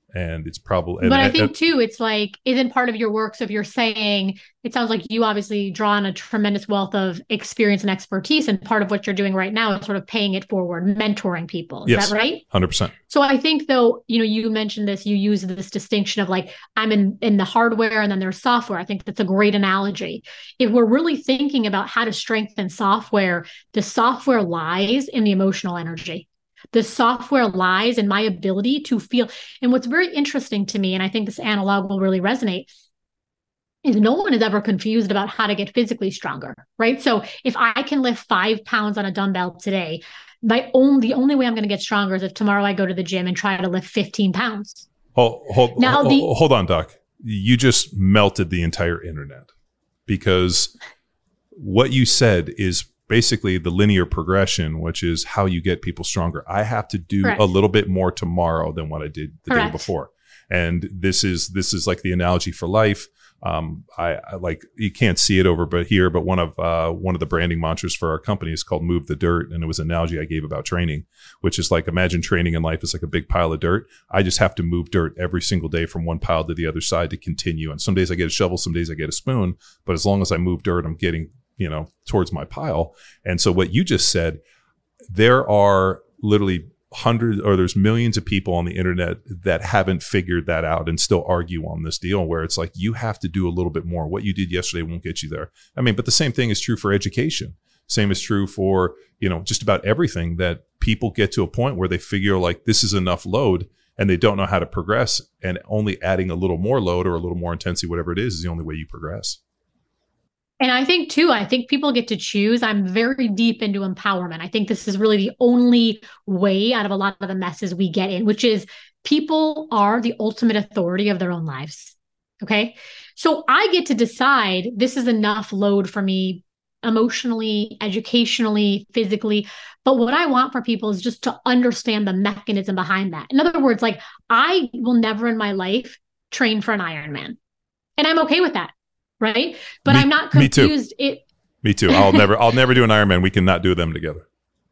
And it's probably, and, but I and, think and, too, it's like, isn't part of your work. So if you're saying, it sounds like you obviously draw on a tremendous wealth of experience and expertise. And part of what you're doing right now is sort of paying it forward, mentoring people. Is yes, that right? one hundred percent. So I think though, you know, you mentioned this, you use this distinction of like, I'm in, in the hardware and then there's software. I think that's a great analogy. If we're really thinking about how to strengthen software, the software lies in the emotional energy. The software lies in my ability to feel. And what's very interesting to me, and I think this analog will really resonate, is no one is ever confused about how to get physically stronger, right? So if I can lift five pounds on a dumbbell today, my own, the only way I'm going to get stronger is if tomorrow I go to the gym and try to lift fifteen pounds. Hold, hold, now hold, the, hold on, Doc. You just melted the entire internet, because what you said is basically the linear progression, which is how you get people stronger. I have to do Correct. a little bit more tomorrow than what I did the Correct. day before. And this is this is like the analogy for life. Um, I, I like, you can't see it over but here, but one of uh, one of the branding mantras for our company is called "Move the Dirt," and it was an analogy I gave about training, which is like, imagine training in life is like a big pile of dirt. I just have to move dirt every single day from one pile to the other side to continue. And some days I get a shovel, some days I get a spoon, but as long as I move dirt, I'm getting, you know, towards my pile. And so what you just said, there are literally hundreds, or there's millions of people on the internet that haven't figured that out and still argue on this deal, where it's like, you have to do a little bit more. What you did yesterday won't get you there. I mean, but the same thing is true for education. Same is true for, you know, just about everything, that people get to a point where they figure like, this is enough load, and they don't know how to progress, and only adding a little more load or a little more intensity, whatever it is, is the only way you progress. And I think too, I think people get to choose. I'm very deep into empowerment. I think this is really the only way out of a lot of the messes we get in, which is people are the ultimate authority of their own lives. Okay. So I get to decide, this is enough load for me emotionally, educationally, physically. But what I want for people is just to understand the mechanism behind that. In other words, like, I will never in my life train for an Ironman, and I'm okay with that. Right. But me, I'm not Me confused. too. It, me too. I'll never, I'll never do an Ironman. We cannot do them together.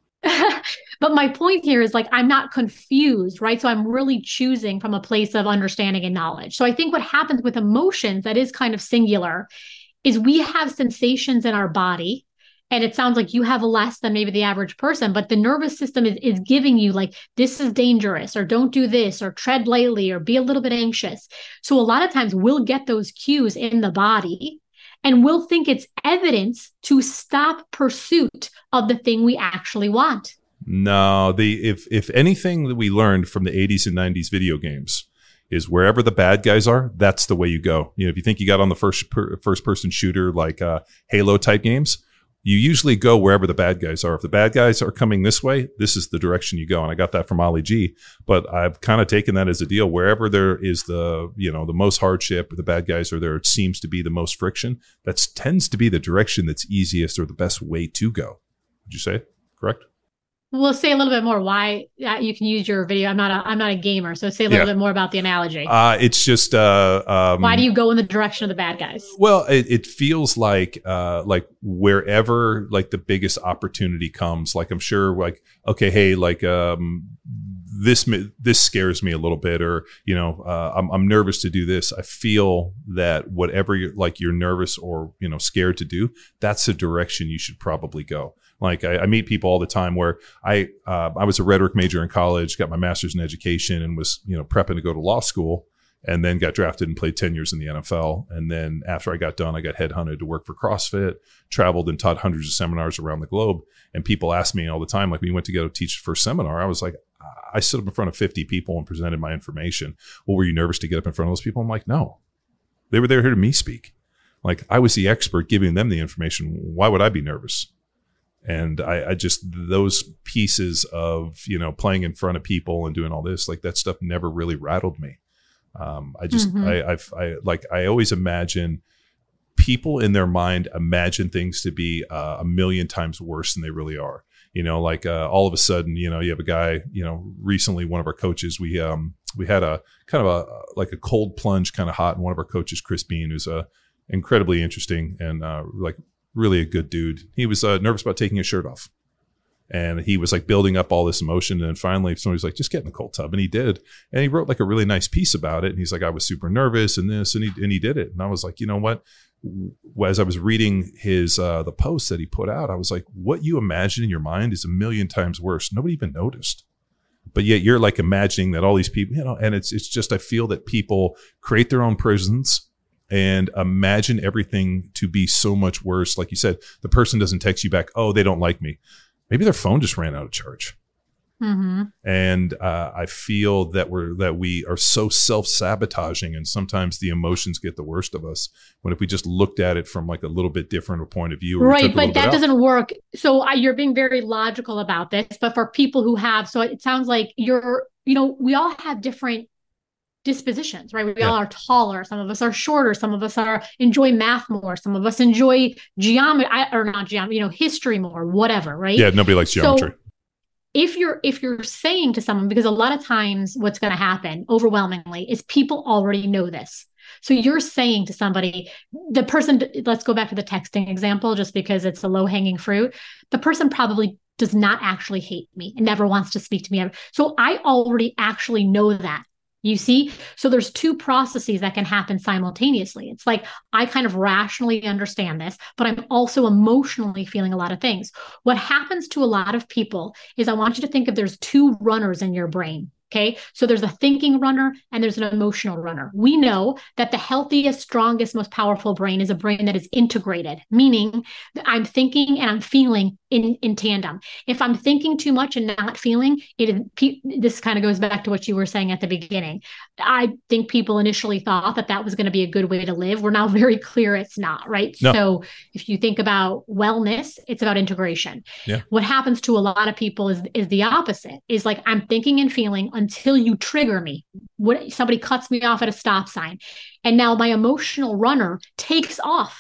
But my point here is like, I'm not confused, right? So I'm really choosing from a place of understanding and knowledge. So I think what happens with emotions that is kind of singular is we have sensations in our body. And it sounds like you have less than maybe the average person, but the nervous system is, is giving you like, this is dangerous, or don't do this, or tread lightly, or be a little bit anxious. So a lot of times we'll get those cues in the body, and we'll think it's evidence to stop pursuit of the thing we actually want. No, the if if anything that we learned from the eighties and nineties video games is, wherever the bad guys are, that's the way you go. You know, if you think you got on the first per, first person shooter like uh, Halo type games, you usually go wherever the bad guys are. If the bad guys are coming this way, this is the direction you go. And I got that from Ali G, but I've kind of taken that as a deal. Wherever there is the, you know, the most hardship, or the bad guys are there, it seems to be the most friction. That tends to be the direction that's easiest or the best way to go. Would you say correct? We'll say a little bit more why uh, you can use your video. I'm not a I'm not a gamer, so say a little Yeah. bit more about the analogy. Uh, it's just uh, um, Why do you go in the direction of the bad guys? Well, it, it feels like uh, like wherever like the biggest opportunity comes, like I'm sure like, okay, hey, like um, this this scares me a little bit, or you know, uh, I'm I'm nervous to do this. I feel that whatever you're like you're nervous or you know scared to do, that's the direction you should probably go. Like I, I meet people all the time where I uh, I was a rhetoric major in college, got my master's in education, and was you know prepping to go to law school, and then got drafted and played ten years in the N F L. And then after I got done, I got headhunted to work for CrossFit, traveled and taught hundreds of seminars around the globe. And people ask me all the time, like when you went to go teach the first seminar, I was like, I stood up in front of fifty people and presented my information. Well, were you nervous to get up in front of those people? I'm like, no, they were there here to me speak. Like I was the expert giving them the information. Why would I be nervous? And I, I just, those pieces of, you know, playing in front of people and doing all this, like that stuff never really rattled me. Um, I just, Mm-hmm. I, I've, I like, I always imagine people in their mind imagine things to be uh, a million times worse than they really are. You know, like uh, all of a sudden, you know, you have a guy, you know, recently one of our coaches, we, um, we had a kind of a, like a cold plunge kind of hot. And one of our coaches, Chris Bean, who's a incredibly interesting and uh, like, really a good dude. He was uh, nervous about taking his shirt off. And he was like building up all this emotion. And then finally somebody's like, just get in the cold tub. And he did. And he wrote like a really nice piece about it. And he's like, I was super nervous and this, and he, and he did it. And I was like, you know what? As I was reading his, uh, the post that he put out, I was like, what you imagine in your mind is a million times worse. Nobody even noticed. But yet you're like imagining that all these people, you know, and it's, it's just, I feel that people create their own prisons and imagine everything to be so much worse. Like you said, the person doesn't text you back, oh, they don't like me. Maybe their phone just ran out of charge. Mm-hmm. And uh, I feel that we're that we are so self-sabotaging, and sometimes the emotions get the worst of us. When if we just looked at it from like a little bit different a point of view, right? But that doesn't work. So I, you're being very logical about this. But for people who have, so it sounds like you're, you know, we all have different dispositions, right? We yeah. all are taller. Some of us are shorter. Some of us are enjoy math more. Some of us enjoy geometry or not geometry, you know, history more, whatever, right? Yeah, nobody likes geometry. So if you're if you're saying to someone, because a lot of times what's going to happen overwhelmingly is people already know this. So you're saying to somebody, the person, let's go back to the texting example, just because it's a low hanging fruit. The person probably does not actually hate me and never wants to speak to me ever. So I already actually know that. You see? So there's two processes that can happen simultaneously. It's like, I kind of rationally understand this, but I'm also emotionally feeling a lot of things. What happens to a lot of people is I want you to think of there's two runners in your brain. Okay. So there's a thinking runner and there's an emotional runner. We know that the healthiest, strongest, most powerful brain is a brain that is integrated, meaning that I'm thinking and I'm feeling in, in tandem. If I'm thinking too much and not feeling it, this kind of goes back to what you were saying at the beginning. I think people initially thought that that was going to be a good way to live. We're now very clear it's not, right? No. So if you think about wellness, it's about integration. Yeah. What happens to a lot of people is, is the opposite, is like, I'm thinking and feeling until you trigger me. What, somebody cuts me off at a stop sign. And now my emotional runner takes off.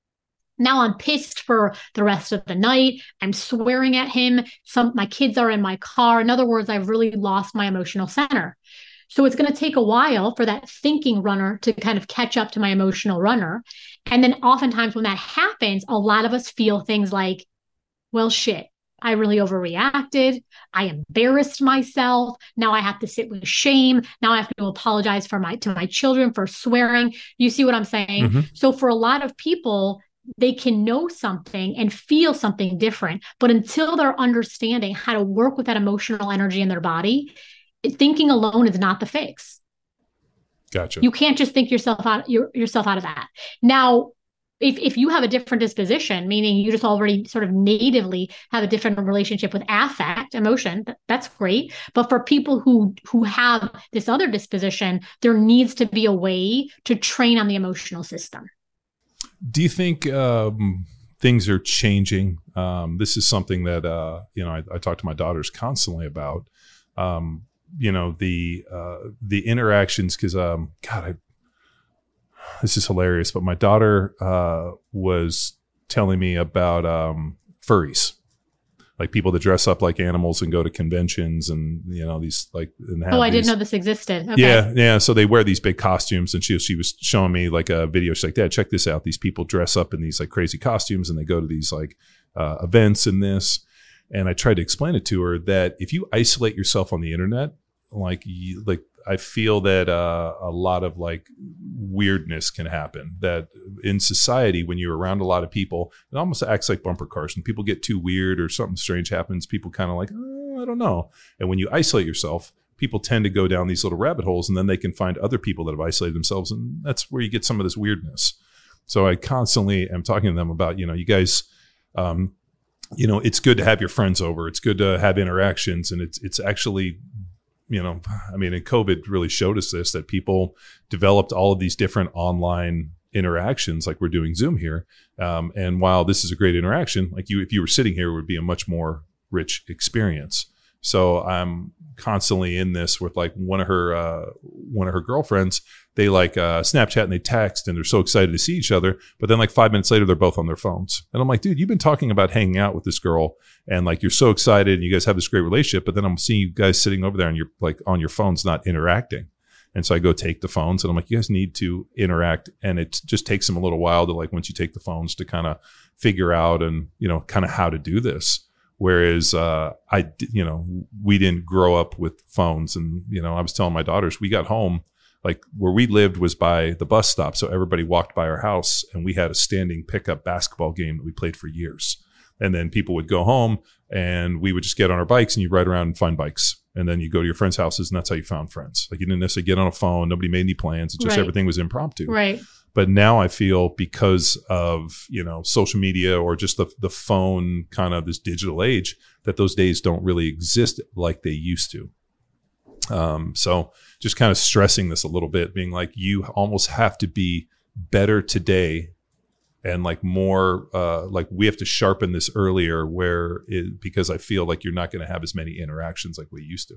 Now I'm pissed for the rest of the night. I'm swearing at him. Some, my kids are in my car. In other words, I've really lost my emotional center. So it's going to take a while for that thinking runner to kind of catch up to my emotional runner. And then oftentimes when that happens, a lot of us feel things like, well, shit, I really overreacted. I embarrassed myself. Now I have to sit with shame. Now I have to apologize for my, to my children for swearing. You see what I'm saying? Mm-hmm. So for a lot of people, they can know something and feel something different, but until they're understanding how to work with that emotional energy in their body, thinking alone is not the fix. Gotcha. You can't just think yourself out, your, yourself out of that. Now, if if you have a different disposition, meaning you just already sort of natively have a different relationship with affect, emotion, that's great. But for people who who have this other disposition, there needs to be a way to train on the emotional system. Do you think um, things are changing? Um, this is something that, uh, you know, I, I talk to my daughters constantly about, um, you know, the uh, the interactions, because, um, God, I, this is hilarious, but my daughter uh, was telling me about um, furries. Like people that dress up like animals and go to conventions and, you know, these like. And have oh, I these, didn't know this existed. Okay. Yeah. Yeah. So they wear these big costumes, and she, she was showing me like a video. She's like, Dad, check this out. These people dress up in these like crazy costumes and they go to these like uh, events and this. And I tried to explain it to her that if you isolate yourself on the internet, like, you, like I feel that uh, a lot of like weirdness can happen. That in society, when you're around a lot of people, it almost acts like bumper cars. When people get too weird or something strange happens, people kind of like, oh, I don't know. And when you isolate yourself, people tend to go down these little rabbit holes, and then they can find other people that have isolated themselves, and that's where you get some of this weirdness. So I constantly am talking to them about, you know, you guys, um, you know, it's good to have your friends over. It's good to have interactions, and it's it's actually, you know, I mean, and COVID really showed us this, that people developed all of these different online interactions, like we're doing Zoom here. Um, and while this is a great interaction, like you, if you were sitting here, it would be a much more rich experience. So I'm constantly in this with like one of her, uh, one of her girlfriends. They like uh, Snapchat and they text, and they're so excited to see each other. But then like five minutes later, they're both on their phones. And I'm like, dude, you've been talking about hanging out with this girl, and like you're so excited, and you guys have this great relationship. But then I'm seeing you guys sitting over there, and you're like on your phones, not interacting. And so I go take the phones, and I'm like, you guys need to interact. And it just takes them a little while to like, once you take the phones, to kind of figure out and, you know, kind of how to do this. Whereas, uh, I, d- you know, we didn't grow up with phones. And, you know, I was telling my daughters, we got home, like where we lived was by the bus stop. So everybody walked by our house, and we had a standing pickup basketball game that we played for years. And then people would go home, and we would just get on our bikes, and you ride around and find bikes. And then you go to your friends' houses, and that's how you found friends. Like you didn't necessarily get on a phone. Nobody made any plans. It's just Right. everything was impromptu. Right. But now I feel because of, you know, social media or just the, the phone, kind of this digital age, that those days don't really exist like they used to. Um, so just kind of stressing this a little bit, being like, you almost have to be better today, and like more, uh, like we have to sharpen this earlier, where it, because I feel like you're not going to have as many interactions like we used to.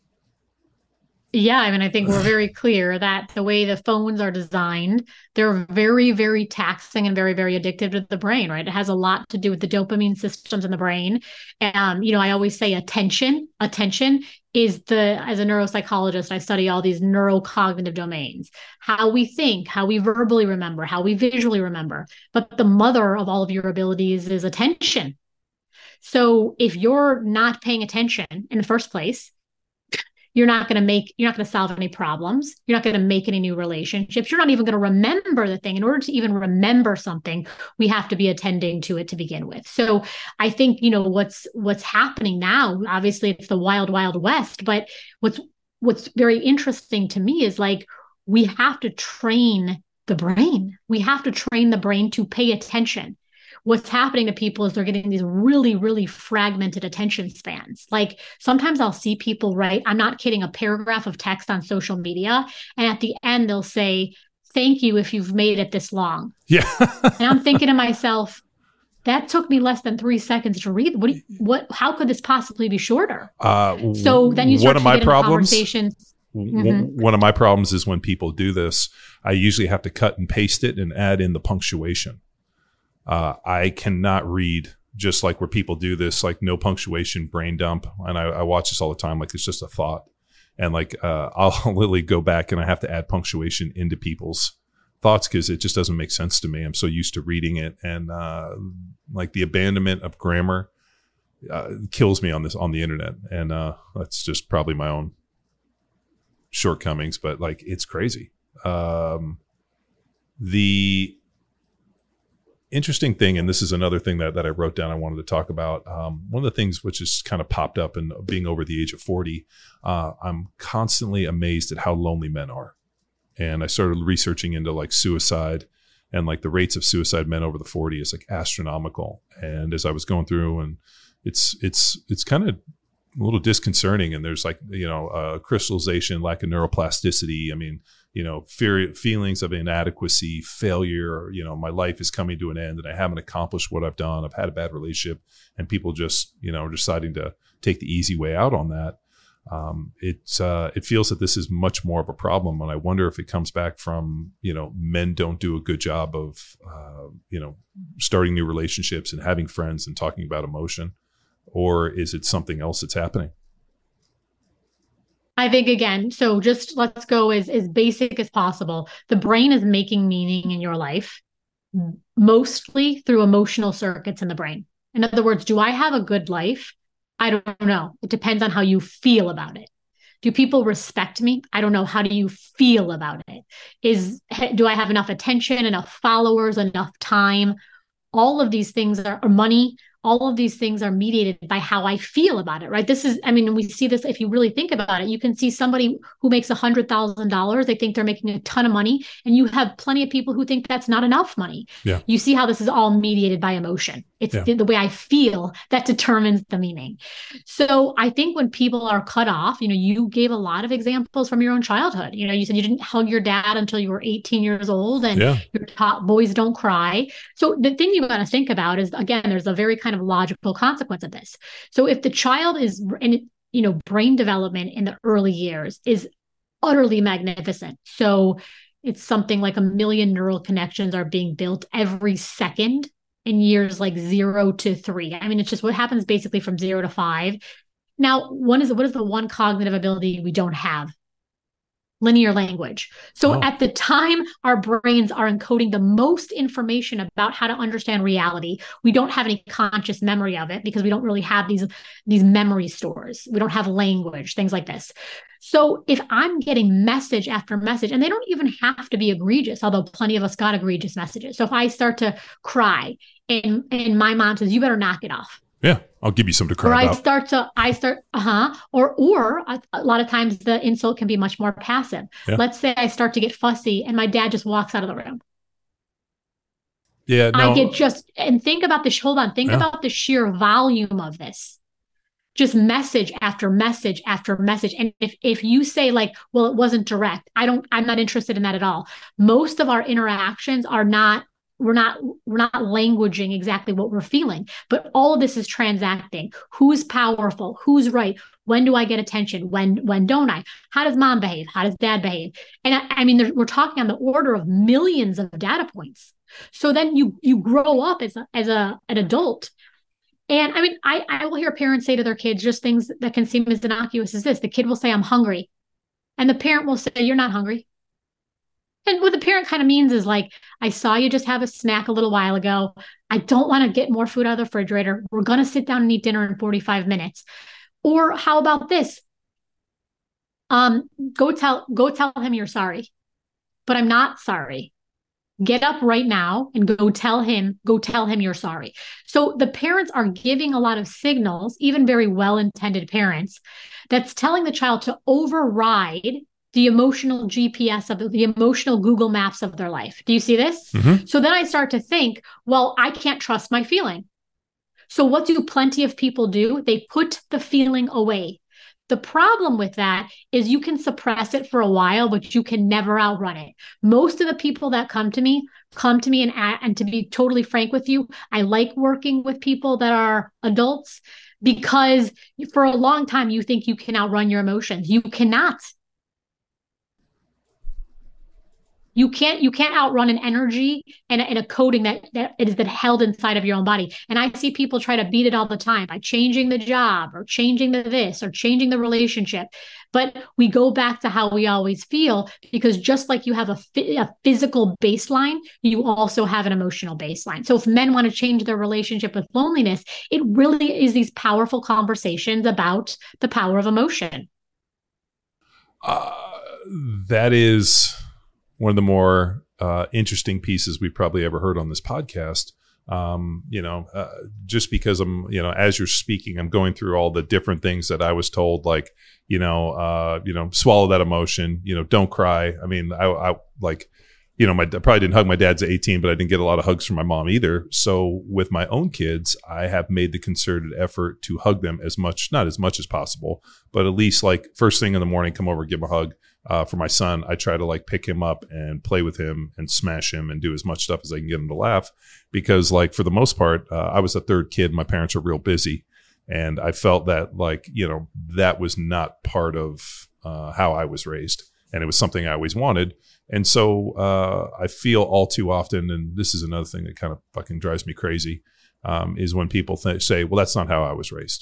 Yeah, I mean, I think we're very clear that the way the phones are designed, they're very, very taxing and very, very addictive to the brain, right? It has a lot to do with the dopamine systems in the brain. Um, you know, I always say attention, attention is the, as a neuropsychologist, I study all these neurocognitive domains, how we think, how we verbally remember, how we visually remember. But the mother of all of your abilities is attention. So if you're not paying attention in the first place, you're not going to make, you're not going to solve any problems. You're not going to make any new relationships. You're not even going to remember the thing. In order to even remember something, we have to be attending to it to begin with. So I think, you know, what's, what's happening now, obviously it's the wild, wild west, but what's, what's very interesting to me is like, we have to train the brain. We have to train the brain to pay attention. What's happening to people is they're getting these really, really fragmented attention spans. Like sometimes I'll see people write, I'm not kidding, a paragraph of text on social media. And at the end, they'll say, thank you if you've made it this long. Yeah. And I'm thinking to myself, that took me less than three seconds to read. What, do you, what, how could this possibly be shorter? Uh, So then you start one of to my get into problems, conversations. w- Mhm. one of my problems is when people do this, I usually have to cut and paste it and add in the punctuation. Uh, I cannot read just like where people do this, like no punctuation, brain dump. And I, I watch this all the time. Like it's just a thought. And like, uh, I'll literally go back and I have to add punctuation into people's thoughts because it just doesn't make sense to me. I'm so used to reading it. And, uh, like the abandonment of grammar, uh, kills me on this, on the internet. And, uh, that's just probably my own shortcomings, but like, it's crazy. Um, the, interesting thing, and this is another thing that, that I wrote down I wanted to talk about. Um, one of the things which has kind of popped up in being over the age of forty, uh, I'm constantly amazed at how lonely men are. And I started researching into like suicide, and like the rates of suicide men over the forty is like astronomical. And as I was going through, and it's it's it's kind of a little disconcerting. And there's like, you know, uh, crystallization, lack of neuroplasticity. I mean, you know, fear, feelings of inadequacy, failure, you know, my life is coming to an end and I haven't accomplished what I've done. I've had a bad relationship, and people just, you know, are deciding to take the easy way out on that. Um, it's, uh, it feels that this is much more of a problem. And I wonder if it comes back from, you know, men don't do a good job of, uh, you know, starting new relationships and having friends and talking about emotion, or is it something else that's happening? I think again, so just let's go as, as basic as possible. The brain is making meaning in your life mostly through emotional circuits in the brain. In other words, do I have a good life? I don't know. It depends on how you feel about it. Do people respect me? I don't know. How do you feel about it? Is, do I have enough attention, enough followers, enough time? All of these things are, or money. All of these things are mediated by how I feel about it, right? This is, I mean, we see this, if you really think about it, you can see somebody who makes one hundred thousand dollars, they think they're making a ton of money, and you have plenty of people who think that's not enough money. Yeah. You see how this is all mediated by emotion. It's Yeah. the, the way I feel that determines the meaning. So I think when people are cut off, you know, you gave a lot of examples from your own childhood. You know, you said you didn't hug your dad until you were eighteen years old, and Yeah. you're taught boys don't cry. So the thing you got to think about is, again, there's a very kind of logical consequence of this. So if the child is in, you know, brain development in the early years is utterly magnificent. So it's something like a million neural connections are being built every second in years like zero to three. I mean, it's just what happens basically from zero to five. Now, one is, what is the one cognitive ability we don't have? linear language. So Oh. at the time our brains are encoding the most information about how to understand reality, we don't have any conscious memory of it because we don't really have these, these memory stores. We don't have language, things like this. So if I'm getting message after message, and they don't even have to be egregious, although plenty of us got egregious messages. So if I start to cry and, and my mom says, you better knock it off. Yeah, I'll give you some to cry Or I about. start to, I start, uh-huh. Or, or a, a lot of times the insult can be much more passive. Yeah. Let's say I start to get fussy and my dad just walks out of the room. Yeah, no, I get just, and think about this, hold on, think Yeah. about the sheer volume of this. Just message after message after message. And if, if you say like, well, it wasn't direct, I don't, I'm not interested in that at all. Most of our interactions are not, we're not, we're not languaging exactly what we're feeling, but all of this is transacting. Who's powerful? Who's right? When do I get attention? When, when don't I? How does mom behave? How does dad behave? And I, I mean, there, we're talking on the order of millions of data points. So then you, you grow up as a, as a, an adult. And I mean, I, I will hear parents say to their kids just things that can seem as innocuous as this. The kid will say, I'm hungry. And the parent will say, you're not hungry. And what the parent kind of means is like, I saw you just have a snack a little while ago. I don't want to get more food out of the refrigerator. We're going to sit down and eat dinner in forty-five minutes. Or how about this? Um, go tell, go tell him you're sorry, but I'm not sorry. Get up right now and go tell him, go tell him you're sorry. So the parents are giving a lot of signals, even very well-intended parents, that's telling the child to override the emotional G P S of the emotional Google Maps of their life. Do you see this? Mhm. So then I start to think, well, I can't trust my feeling. So what do plenty of people do? They put the feeling away. The problem with that is you can suppress it for a while, but you can never outrun it. Most of the people that come to me, come to me and, and to be totally frank with you, I like working with people that are adults because for a long time, you think you can outrun your emotions. You cannot. You can't, you can't outrun an energy and a, and a coding that, that is that held inside of your own body. And I see people try to beat it all the time by changing the job or changing the this or changing the relationship. But we go back to how we always feel, because just like you have a, a physical baseline, you also have an emotional baseline. So if men want to change their relationship with loneliness, it really is these powerful conversations about the power of emotion. Uh, that is one of the more uh, interesting pieces we've probably ever heard on this podcast. Um, you know, uh, just because I'm, you know, as you're speaking, I'm going through all the different things that I was told, like, you know, uh, you know, swallow that emotion, you know, don't cry. I mean, I, I like, you know, my, I probably didn't hug my dad's at eighteen, but I didn't get a lot of hugs from my mom either. So with my own kids, I have made the concerted effort to hug them as much, not as much as possible, but at least like first thing in the morning, come over, give him a hug. Uh, for my son, I try to like pick him up and play with him and smash him and do as much stuff as I can get him to laugh, because like for the most part, uh, I was the third kid. My parents are real busy. And I felt that like, you know, that was not part of uh, how I was raised. And it was something I always wanted. And so uh, I feel all too often, and this is another thing that kind of fucking drives me crazy, um, is when people th- say, well, that's not how I was raised.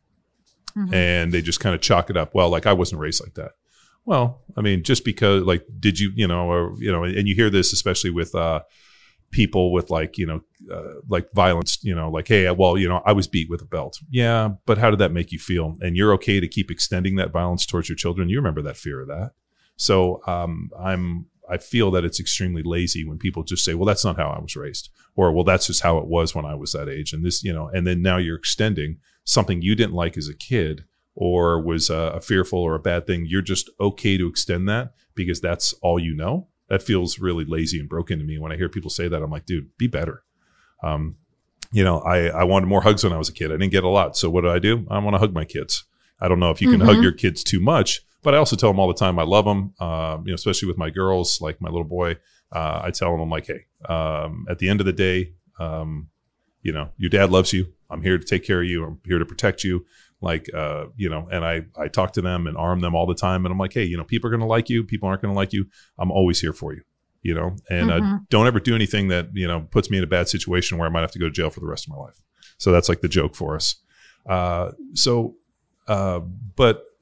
Mm-hmm. And they just kind of chalk it up. Well, like I wasn't raised like that. Well, I mean, just because like, did you, you know, or, you know, and you hear this, especially with uh, people with like, you know, uh, like violence, you know, like, hey, well, you know, I was beat with a belt. Yeah. But how did that make you feel? And you're okay to keep extending that violence towards your children. You remember that fear of that. So um, I'm, I feel that it's extremely lazy when people just say, well, that's not how I was raised, or, well, that's just how it was when I was that age. And this, you know, and then now you're extending something you didn't like as a kid, or was a, a fearful or a bad thing. You're just okay to extend that because that's all you know. That feels really lazy and broken to me. When I hear people say that, I'm like, dude, be better. Um, you know, I, I wanted more hugs when I was a kid. I didn't get a lot. So what do I do? I want to hug my kids. I don't know if you can mm-hmm. hug your kids too much, but I also tell them all the time I love them, uh, you know, especially with my girls, like my little boy. Uh, I tell them, I'm like, hey, um, at the end of the day, um, you know, your dad loves you. I'm here to take care of you. I'm here to protect you. Like, uh, you know, and I, I talk to them and arm them all the time. And I'm like, hey, you know, people are going to like you. People aren't going to like you. I'm always here for you, you know, and mm-hmm. uh, don't ever do anything that, you know, puts me in a bad situation where I might have to go to jail for the rest of my life. So that's like the joke for us. Uh, so, uh, but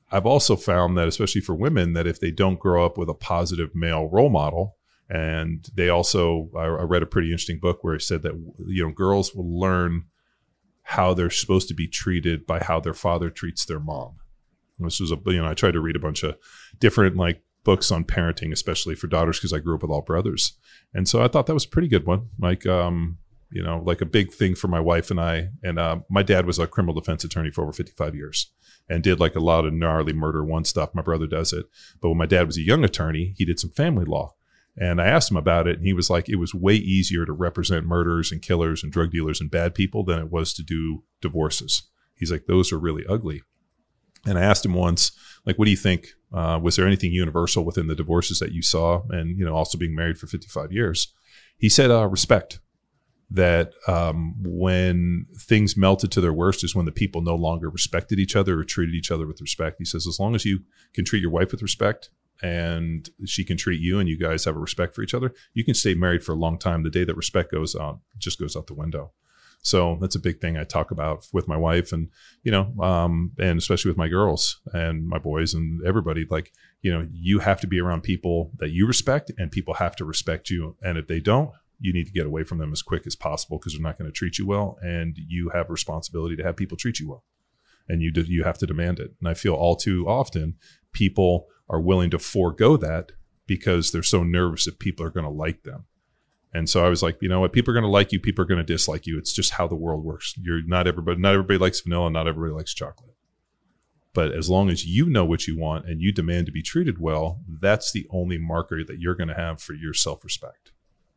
I've also found that, especially for women, that if they don't grow up with a positive male role model, and they also, I, I read a pretty interesting book where it said that, you know, girls will learn how they're supposed to be treated by how their father treats their mom. This was a, you know, I tried to read a bunch of different like books on parenting, especially for daughters, because I grew up with all brothers. And so I thought that was a pretty good one. Like, um, you know, like a big thing for my wife and I. And uh, my dad was a criminal defense attorney for over fifty-five years and did like a lot of gnarly murder one stuff. My brother does it. But when my dad was a young attorney, he did some family law. And I asked him about it, and he was like, it was way easier to represent murderers and killers and drug dealers and bad people than it was to do divorces. He's like, those are really ugly. And I asked him once, like, what do you think? Uh, was there anything universal within the divorces that you saw? And, you know, also being married for fifty-five years. He said, uh, respect. That um, when things melted to their worst is when the people no longer respected each other or treated each other with respect. He says, as long as you can treat your wife with respect, and she can treat you, and you guys have a respect for each other, you can stay married for a long time. The day that respect goes out, just goes out the window. So that's a big thing I talk about with my wife, and, you know, um, and especially with my girls and my boys and everybody. Like, you know, you have to be around people that you respect, and people have to respect you. And if they don't, you need to get away from them as quick as possible, because they're not going to treat you well. And you have a responsibility to have people treat you well, and you do, you have to demand it. And I feel all too often people are willing to forego that because they're so nervous that people are going to like them. And so I was like, you know what? People are going to like you. People are going to dislike you. It's just how the world works. You're not everybody. Not everybody likes vanilla. Not everybody likes chocolate. But as long as you know what you want and you demand to be treated well, that's the only marker that you're going to have for your self-respect.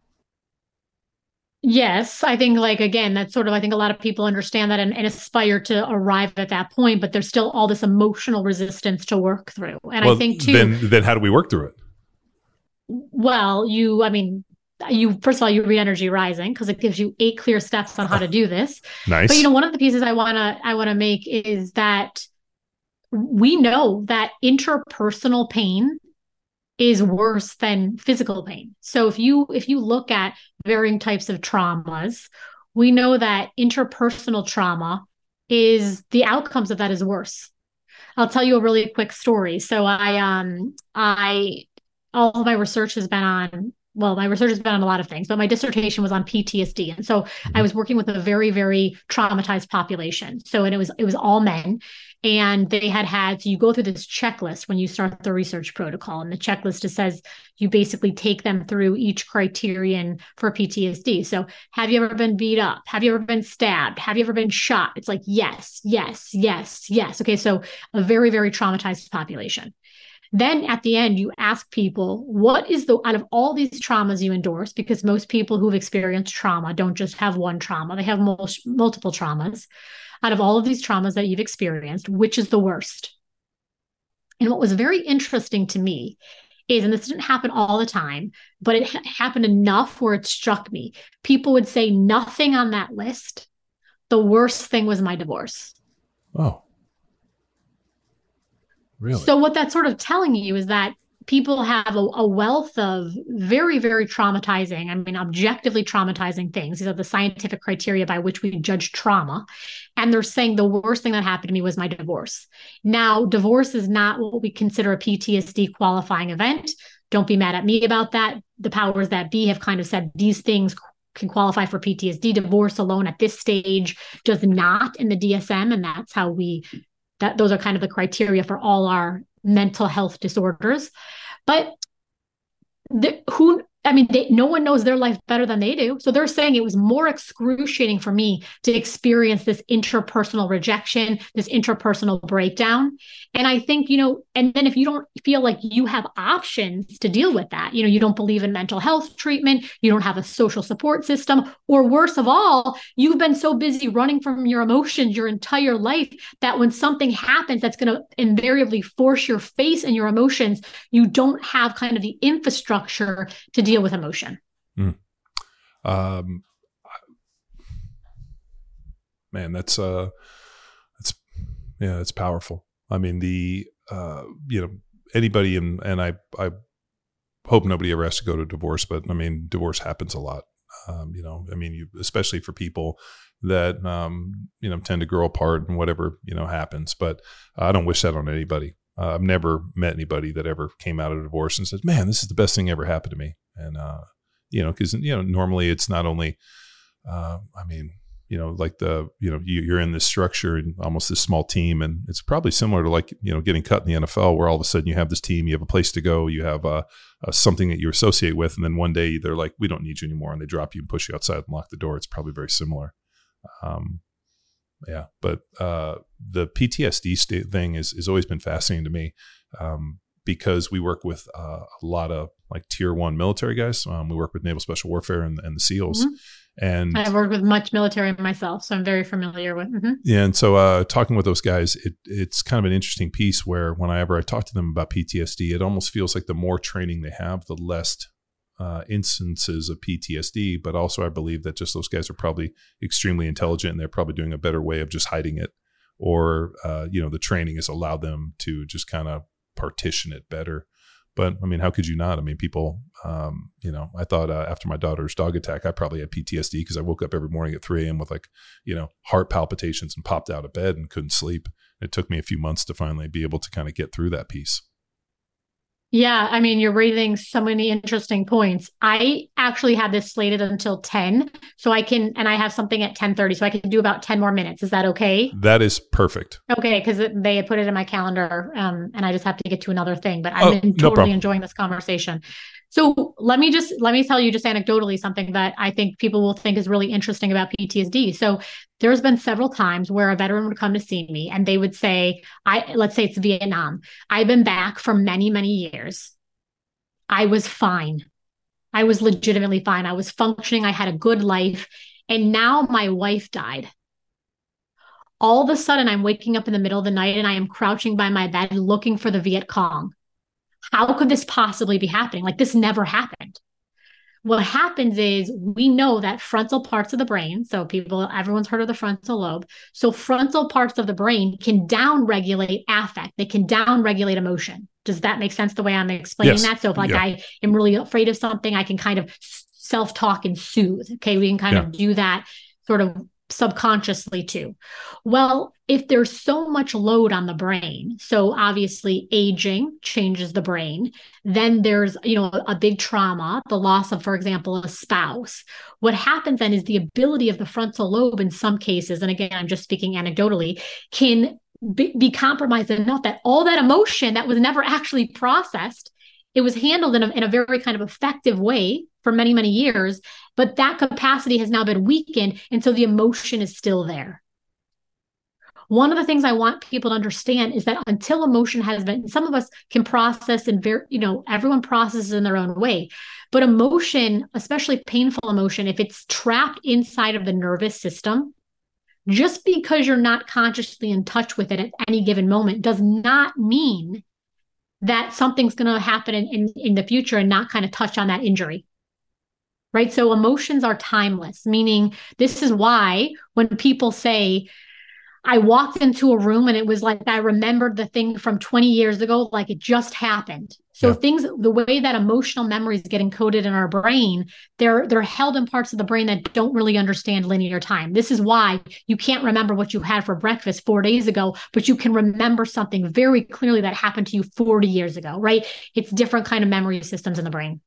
Yes, I think, like, again, that's sort of, I think a lot of people understand that and, and aspire to arrive at that point, but there's still all this emotional resistance to work through. And well, I think too, then, then how do we work through it? Well, you, I mean, you, first of all, you re-energy rising, because it gives you eight clear steps on how to do this. Nice. But, you know, one of the pieces I want to, I want to make is that we know that interpersonal pain is worse than physical pain. So if you if you look at varying types of traumas, we know that interpersonal trauma is, the outcomes of that is worse. I'll tell you a really quick story. So I um I all of my research has been on, well, my research has been on a lot of things, but my dissertation was on P T S D. And so mm-hmm. I was working with a very, very traumatized population. So, and it was, it was all men, and they had had, so you go through this checklist when you start the research protocol, and the checklist just says, you basically take them through each criterion for P T S D. So have you ever been beat up? Have you ever been stabbed? Have you ever been shot? It's like, yes, yes, yes, yes. Okay. So a very, very traumatized population. Then at the end, you ask people, what is the, out of all these traumas you endorse, because most people who've experienced trauma don't just have one trauma, they have mul- multiple traumas. Out of all of these traumas that you've experienced, which is the worst? And what was very interesting to me is, and this didn't happen all the time, but it ha- happened enough where it struck me. People would say nothing on that list. The worst thing was my divorce. Oh. Really? So what that's sort of telling you is that people have a, a wealth of very, very traumatizing, I mean, objectively traumatizing things. These are the scientific criteria by which we judge trauma. And they're saying the worst thing that happened to me was my divorce. Now, divorce is not what we consider a P T S D qualifying event. Don't be mad at me about that. The powers that be have kind of said these things can qualify for P T S D. Divorce alone at this stage does not in the D S M. And that's how we, that those are kind of the criteria for all our mental health disorders. But the, who, I mean, they, no one knows their life better than they do. So they're saying it was more excruciating for me to experience this interpersonal rejection, this interpersonal breakdown. And I think, you know, and then if you don't feel like you have options to deal with that, you know, you don't believe in mental health treatment, you don't have a social support system, or worse of all, you've been so busy running from your emotions your entire life that when something happens that's going to invariably force your face and your emotions, you don't have kind of the infrastructure to deal with emotion. Mm. Um, man, that's, uh, that's, yeah, that's powerful. I mean, the, uh, you know, anybody, in, and I, I hope nobody ever has to go to divorce, but I mean, divorce happens a lot. Um, you know, I mean, you, especially for people that, um, you know, tend to grow apart and whatever, you know, happens, but I don't wish that on anybody. Uh, I've never met anybody that ever came out of a divorce and said, man, this is the best thing ever happened to me. And, uh, you know, because, you know, normally it's not only, uh, I mean, you know, like the, you know, you, you're in this structure and almost this small team. And it's probably similar to like, you know, getting cut in the N F L where all of a sudden you have this team, you have a place to go, you have uh, uh, something that you associate with. And then one day they're like, we don't need you anymore. And they drop you and push you outside and lock the door. It's probably very similar. Um, yeah. But uh, the P T S D st- thing is, has always been fascinating to me um, because we work with uh, a lot of like tier one military guys. Um, we work with Naval Special Warfare and, and the SEALs. Mm-hmm. And I've worked with much military myself, so I'm very familiar with. Mm-hmm. Yeah, and so uh, talking with those guys, it, it's kind of an interesting piece where whenever I talk to them about P T S D, it almost feels like the more training they have, the less uh, instances of P T S D. But also, I believe that just those guys are probably extremely intelligent, and they're probably doing a better way of just hiding it, or uh, you know, the training has allowed them to just kind of partition it better. But I mean, how could you not? I mean, people, um, you know, I thought uh, after my daughter's dog attack, I probably had P T S D because I woke up every morning at three a.m. with like, you know, heart palpitations and popped out of bed and couldn't sleep. It took me a few months to finally be able to kind of get through that piece. Yeah, I mean, you're raising so many interesting points. I actually had this slated until ten, so I can, and I have something at ten thirty, so I can do about ten more minutes. Is that okay? That is perfect. Okay, because they had put it in my calendar, um, and I just have to get to another thing, but Oh, I'm in, no totally problem. enjoying this conversation. So let me just, let me tell you just anecdotally something that I think people will think is really interesting about P T S D. So there's been several times where a veteran would come to see me and they would say, I, let's say it's Vietnam. I've been back for many, many years. I was fine. I was legitimately fine. I was functioning. I had a good life. And now my wife died. All of a sudden, I'm waking up in the middle of the night and I am crouching by my bed looking for the Viet Cong. How could this possibly be happening? Like, this never happened. What happens is we know that frontal parts of the brain, so people, everyone's heard of the frontal lobe. So frontal parts of the brain can down-regulate affect. They can down-regulate emotion. Does that make sense the way I'm explaining Yes. that? So if like Yeah. I am really afraid of something, I can kind of self-talk and soothe. Okay, we can kind Yeah. of do that sort of subconsciously too. Well, if there's so much load on the brain, so obviously aging changes the brain, then there's, you know, a, a big trauma, the loss of, for example, a spouse. What happens then is the ability of the frontal lobe in some cases, and again, I'm just speaking anecdotally, can be, be compromised enough that all that emotion that was never actually processed, it was handled in a, in a very kind of effective way for many, many years, but that capacity has now been weakened. And so the emotion is still there. One of the things I want people to understand is that until emotion has been, some of us can process and very, you know, everyone processes in their own way, but emotion, especially painful emotion, if it's trapped inside of the nervous system, just because you're not consciously in touch with it at any given moment does not mean that something's going to happen in, in, in the future and not kind of touch on that injury. Right? So emotions are timeless, meaning this is why when people say, I walked into a room and it was like, I remembered the thing from twenty years ago, like it just happened. So Yeah. things, the way that emotional memories get encoded in our brain, they're, they're held in parts of the brain that don't really understand linear time. This is why you can't remember what you had for breakfast four days ago, but you can remember something very clearly that happened to you forty years ago, right? It's different kind of memory systems in the brain.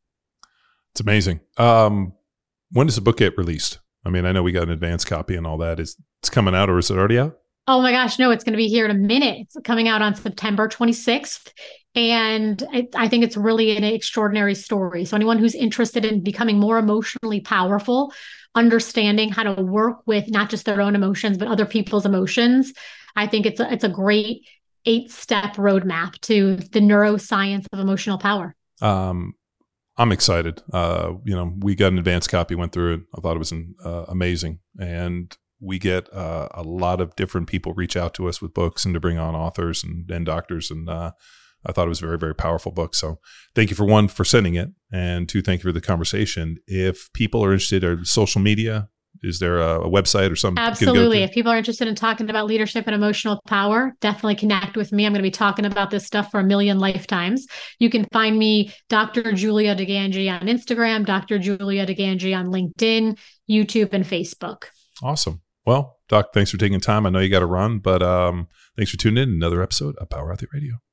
It's amazing. Um, when does the book get released? I mean, I know we got an advance copy and all that. Is it's coming out or is it already out? Oh my gosh, no, it's going to be here in a minute. It's coming out on September twenty-sixth. And I, I think it's really an extraordinary story. So anyone who's interested in becoming more emotionally powerful, understanding how to work with not just their own emotions, but other people's emotions, I think it's a, it's a great eight-step roadmap to the neuroscience of emotional power. Um, I'm excited. Uh, you know, we got an advance copy, went through it. I thought it was uh, amazing. And we get uh, a lot of different people reach out to us with books and to bring on authors and, and doctors. And uh, I thought it was a very, very powerful book. So thank you for one, for sending it. And two, thank you for the conversation. If people are interested in social media, is there a, a website or something? Absolutely. If people are interested in talking about leadership and emotional power, definitely connect with me. I'm going to be talking about this stuff for a million lifetimes. You can find me, Doctor Julia DeGangi, on Instagram, Doctor Julia DeGangi on LinkedIn, YouTube, and Facebook. Awesome. Well, Doc, thanks for taking time. I know you got to run, but um, thanks for tuning in to another episode of Power Athlete Radio.